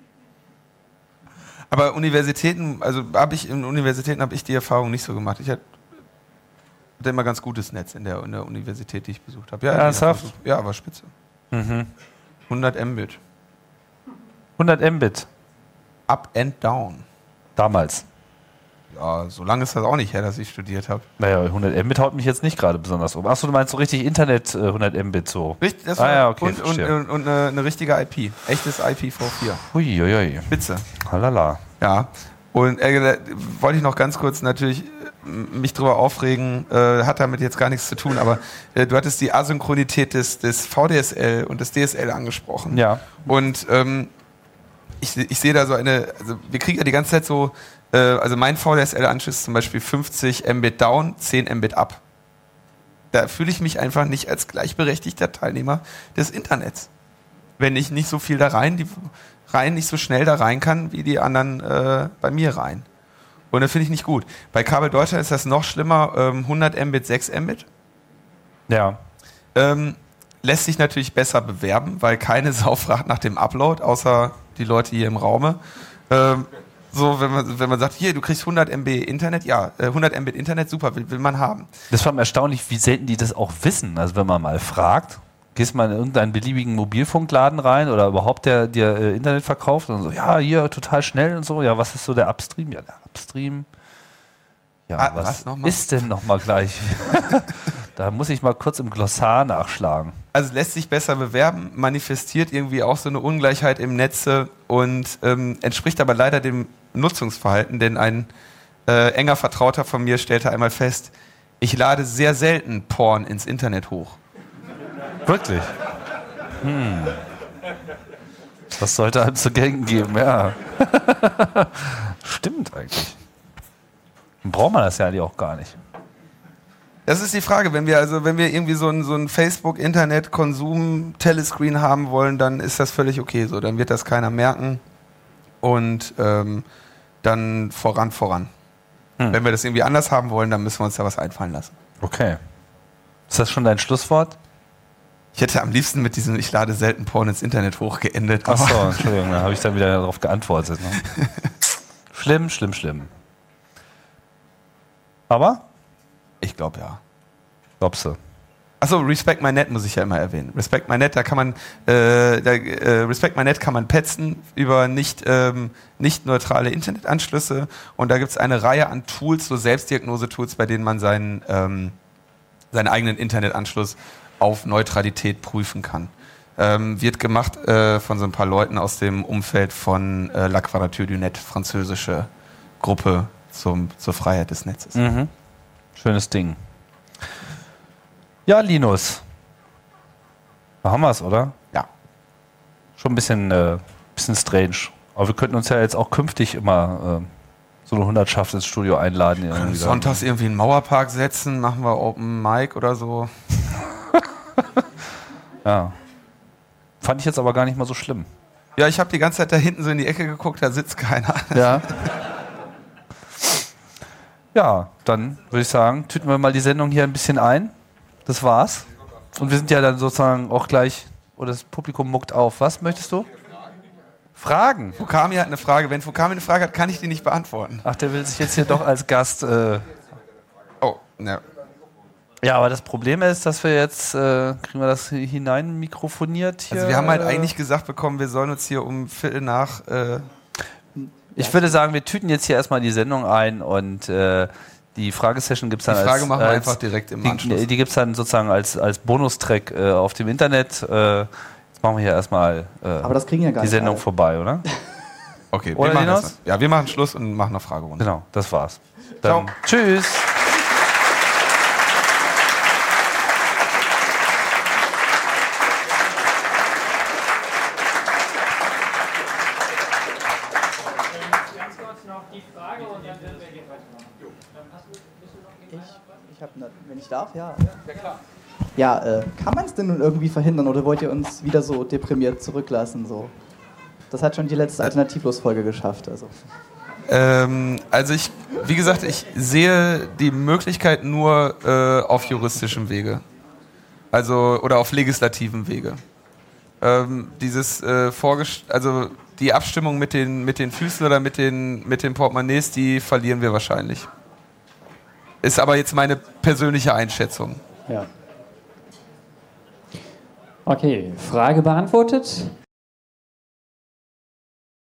Aber Universitäten, also habe ich in Universitäten habe ich die Erfahrung nicht so gemacht. Ich hatte immer ganz gutes Netz in der, in der Universität, die ich besucht habe. Ja, Ernsthaft? Ja, war spitze. Mhm. hundert Mbit. hundert Mbit. Up and down. Damals. Ja, so lange ist das auch nicht her, dass ich studiert habe. Naja, hundert Mbit haut mich jetzt nicht gerade besonders um. Achso, du meinst so richtig Internet äh, hundert Mbit so. Richtig, das ah, war ja, okay, und, und, und, und eine, eine richtige I P. Echtes I P v vier. Huiuiui. Spitze. Halala. Ja. Und äh, wollte ich noch ganz kurz natürlich mich drüber aufregen, äh, hat damit jetzt gar nichts zu tun, aber äh, du hattest die Asynchronität des, des V D S L und des D S L angesprochen. Ja. Und ähm, ich, ich sehe da so eine, also wir kriegen ja die ganze Zeit so, äh, also mein V D S L-Anschluss ist zum Beispiel fünfzig Mbit down, zehn Mbit up. Da fühle ich mich einfach nicht als gleichberechtigter Teilnehmer des Internets. Wenn ich nicht so viel da rein, die rein nicht so schnell da rein kann, wie die anderen äh, bei mir rein. Und das finde ich nicht gut. Bei Kabel Deutschland ist das noch schlimmer, ähm, hundert Mbit, sechs Mbit. Ja. Ähm, lässt sich natürlich besser bewerben, weil keine Sau fragt nach dem Upload, außer die Leute hier im Raume. Ähm, so, wenn man, wenn man sagt, hier, du kriegst hundert Mbit Internet, ja, äh, hundert Mbit Internet, super, will, will man haben. Das war mir erstaunlich, wie selten die das auch wissen. Also wenn man mal fragt, gehst mal in irgendeinen beliebigen Mobilfunkladen rein oder überhaupt der dir äh, Internet verkauft und so, ja, hier total schnell und so. Ja, was ist so der Upstream? Ja, der Upstream. Ja, ah, was, was ist denn nochmal gleich? Da muss ich mal kurz im Glossar nachschlagen. Also lässt sich besser bewerben, manifestiert irgendwie auch so eine Ungleichheit im Netze und ähm, entspricht aber leider dem Nutzungsverhalten, denn ein äh, enger Vertrauter von mir stellte einmal fest, ich lade sehr selten Porn ins Internet hoch. Wirklich? Hm. Das sollte einem zu denken geben, ja. Stimmt eigentlich. Dann braucht man das ja eigentlich auch gar nicht. Das ist die Frage, wenn wir also wenn wir irgendwie so ein, so ein Facebook-Internet-Konsum-Telescreen haben wollen, dann ist das völlig okay so. Dann wird das keiner merken und ähm, dann voran, voran. Hm. Wenn wir das irgendwie anders haben wollen, dann müssen wir uns da was einfallen lassen. Okay. Ist das schon dein Schlusswort? Ich hätte am liebsten mit diesem ich lade selten Porn ins Internet hoch geendet. Achso, Entschuldigung, da habe ich dann wieder darauf geantwortet. Ne? Schlimm, schlimm, schlimm. Aber? Ich glaube ja. Glaubst du? Achso, Respect My Net muss ich ja immer erwähnen. Respect My Net, da kann man äh, da, äh, Respect My Net kann man petzen über nicht, ähm, nicht neutrale Internetanschlüsse und da gibt es eine Reihe an Tools, so Selbstdiagnose-Tools, bei denen man seinen, ähm, seinen eigenen Internetanschluss auf Neutralität prüfen kann. Ähm, wird gemacht äh, von so ein paar Leuten aus dem Umfeld von äh, La Quadrature du Net, französische Gruppe zum, zur Freiheit des Netzes. Mhm. Schönes Ding. Ja, Linus. Da haben wir es, oder? Ja. Schon ein bisschen, äh, bisschen strange. Aber wir könnten uns ja jetzt auch künftig immer äh, so eine Hundertschaft ins Studio einladen. Irgendwie Sonntags irgendwie in den Mauerpark setzen, machen wir Open Mic oder so. Ja. Fand ich jetzt aber gar nicht mal so schlimm. Ja, ich habe die ganze Zeit da hinten so in die Ecke geguckt, da sitzt keiner. Ja. Ja, dann würde ich sagen, tüten wir mal die Sendung hier ein bisschen ein. Das war's. Und wir sind ja dann sozusagen auch gleich, oder das Publikum muckt auf. Was möchtest du? Fragen? Fukami hat eine Frage. Wenn Fukami eine Frage hat, kann ich die nicht beantworten. Ach, der will sich jetzt hier doch als Gast... Äh oh, ne. Ja, aber das Problem ist, dass wir jetzt, äh, kriegen wir das hinein mikrofoniert hier? Also wir haben halt eigentlich gesagt bekommen, wir sollen uns hier um Viertel nach... Äh ich würde sagen, wir tüten jetzt hier erstmal die Sendung ein und äh, die Fragesession gibt es dann als... Die Frage als, machen wir als, einfach direkt im die, Anschluss. Die, die gibt es dann sozusagen als, als Bonustrack äh, auf dem Internet. Äh, jetzt machen wir hier erstmal äh, aber das kriegen ja gar die nicht Sendung alle. vorbei, oder? Okay, wir oder machen Linus? das. Ja, wir machen Schluss und machen eine Fragerunde. Genau, das war's. Dann Ciao. Tschüss. Ich hab ne, wenn ich darf, ja. Ja, klar. Ja, äh, kann man es denn nun irgendwie verhindern oder wollt ihr uns wieder so deprimiert zurücklassen? So? Das hat schon die letzte Alternativlos-Folge geschafft. Also. Ähm, also ich, wie gesagt, ich sehe die Möglichkeit nur äh, auf juristischem Wege. Also, oder auf legislativem Wege. Ähm, dieses äh, Vorgest- also die Abstimmung mit den, mit den Füßen oder mit den, mit den Portemonnaies, die verlieren wir wahrscheinlich. Ist aber jetzt meine persönliche Einschätzung. Ja. Okay, Frage beantwortet.